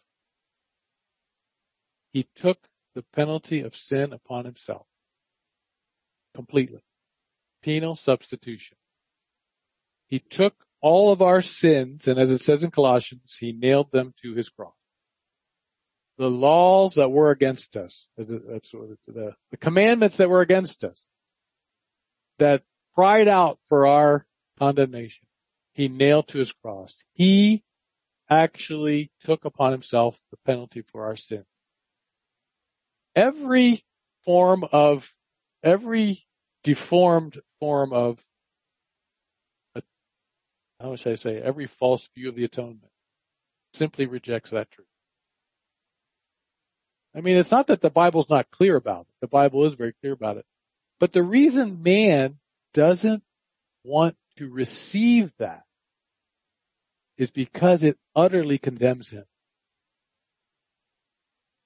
He took the penalty of sin upon himself. Completely. Penal substitution. He took all of our sins, and as it says in Colossians, he nailed them to his cross. The laws that were against us, that's the, the commandments that were against us, that cried out for our condemnation, he nailed to his cross. He actually took upon himself the penalty for our sins. Every form of, every deformed form of, how should I say, every false view of the atonement simply rejects that truth. I mean, it's not that the Bible's not clear about it. The Bible is very clear about it. But the reason man doesn't want to receive that is because it utterly condemns him.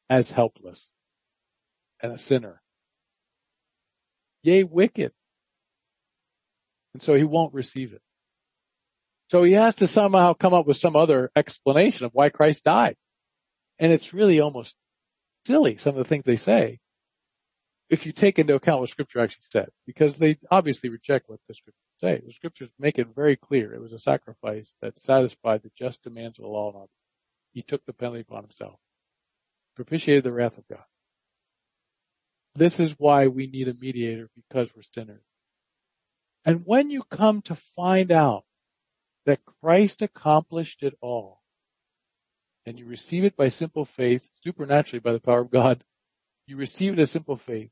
as helpless and a sinner. Yea, wicked. And so he won't receive it. So he has to somehow come up with some other explanation of why Christ died. And it's really almost silly, some of the things they say, if you take into account what Scripture actually said, because they obviously reject what the Scriptures say. The Scriptures make it very clear. It was a sacrifice that satisfied the just demands of the law and order. He took the penalty upon himself, propitiated the wrath of God. This is why we need a mediator, because we're sinners. And when you come to find out that Christ accomplished it all, and you receive it by simple faith, supernaturally by the power of God, you receive it as simple faith,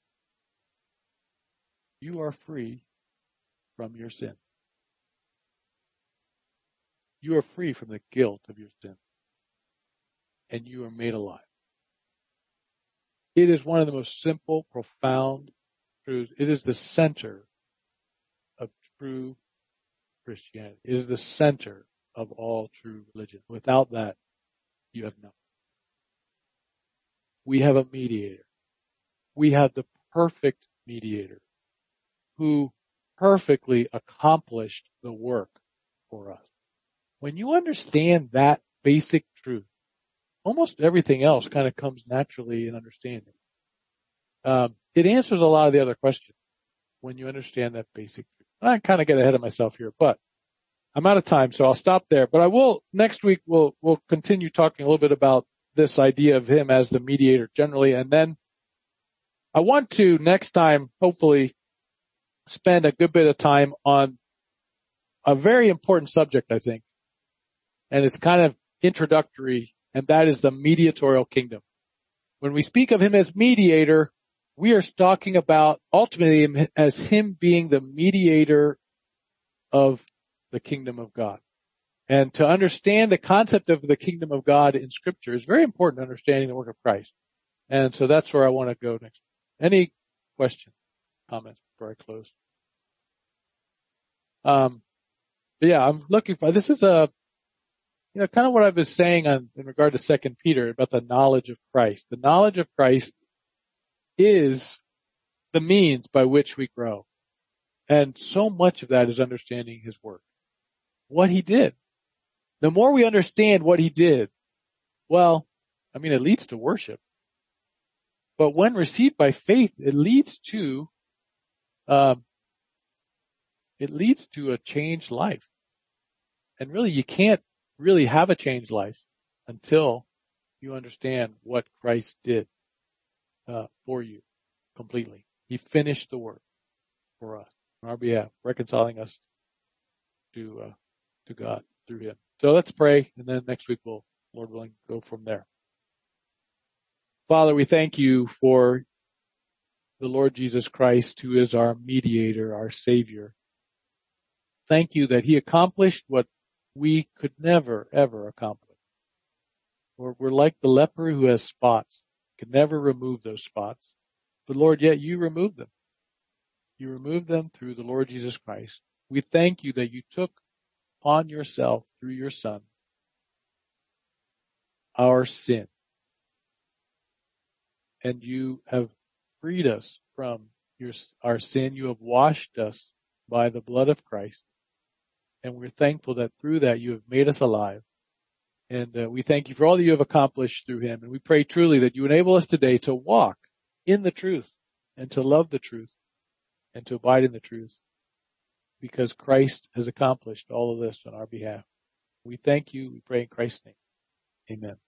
you are free from your sin. You are free from the guilt of your sin. And you are made alive. It is one of the most simple, profound truths. It is the center of true Christianity. It is the center of all true religion. Without that, you have nothing. We have a mediator. We have the perfect mediator who perfectly accomplished the work for us. When you understand that basic truth, almost everything else kind of comes naturally in understanding. Um, it answers a lot of the other questions when you understand that basic truth. I kind of get ahead of myself here, but I'm out of time, so I'll stop there. But I will, next week, we'll, we'll continue talking a little bit about this idea of him as the mediator generally. And then I want to next time, hopefully, spend a good bit of time on a very important subject, I think. And it's kind of introductory, and that is the mediatorial kingdom. When we speak of him as mediator, we are talking about ultimately him as him being the mediator of the kingdom of God. And to understand the concept of the kingdom of God in Scripture is very important to understanding the work of Christ. And so that's where I want to go next. Any questions, comments before I close? Um, yeah, I'm looking for, this is a, you know, kind of what I was saying on, in regard to Second Peter about the knowledge of Christ. The knowledge of Christ is the means by which we grow. And so much of that is understanding his work, what he did. The more we understand what he did, well, I mean, it leads to worship. But when received by faith, it leads to, um, it leads to a changed life. And really, you can't really have a changed life until you understand what Christ did uh, for you completely. He finished the work for us on our behalf, reconciling us to uh, to God through him. So let's pray, and then next week we'll, Lord willing, go from there. Father, we thank you for the Lord Jesus Christ, who is our mediator, our Savior. Thank you that he accomplished what we could never, ever accomplish. Lord, we're like the leper who has spots, can never remove those spots. But Lord, yet you removed them. You removed them through the Lord Jesus Christ. We thank you that you took upon yourself through your Son our sin. And you have freed us from your, our sin. You have washed us by the blood of Christ. And we're thankful that through that you have made us alive. And uh, we thank you for all that you have accomplished through him. And we pray truly that you enable us today to walk in the truth and to love the truth and to abide in the truth, because Christ has accomplished all of this on our behalf. We thank you. We pray in Christ's name. Amen.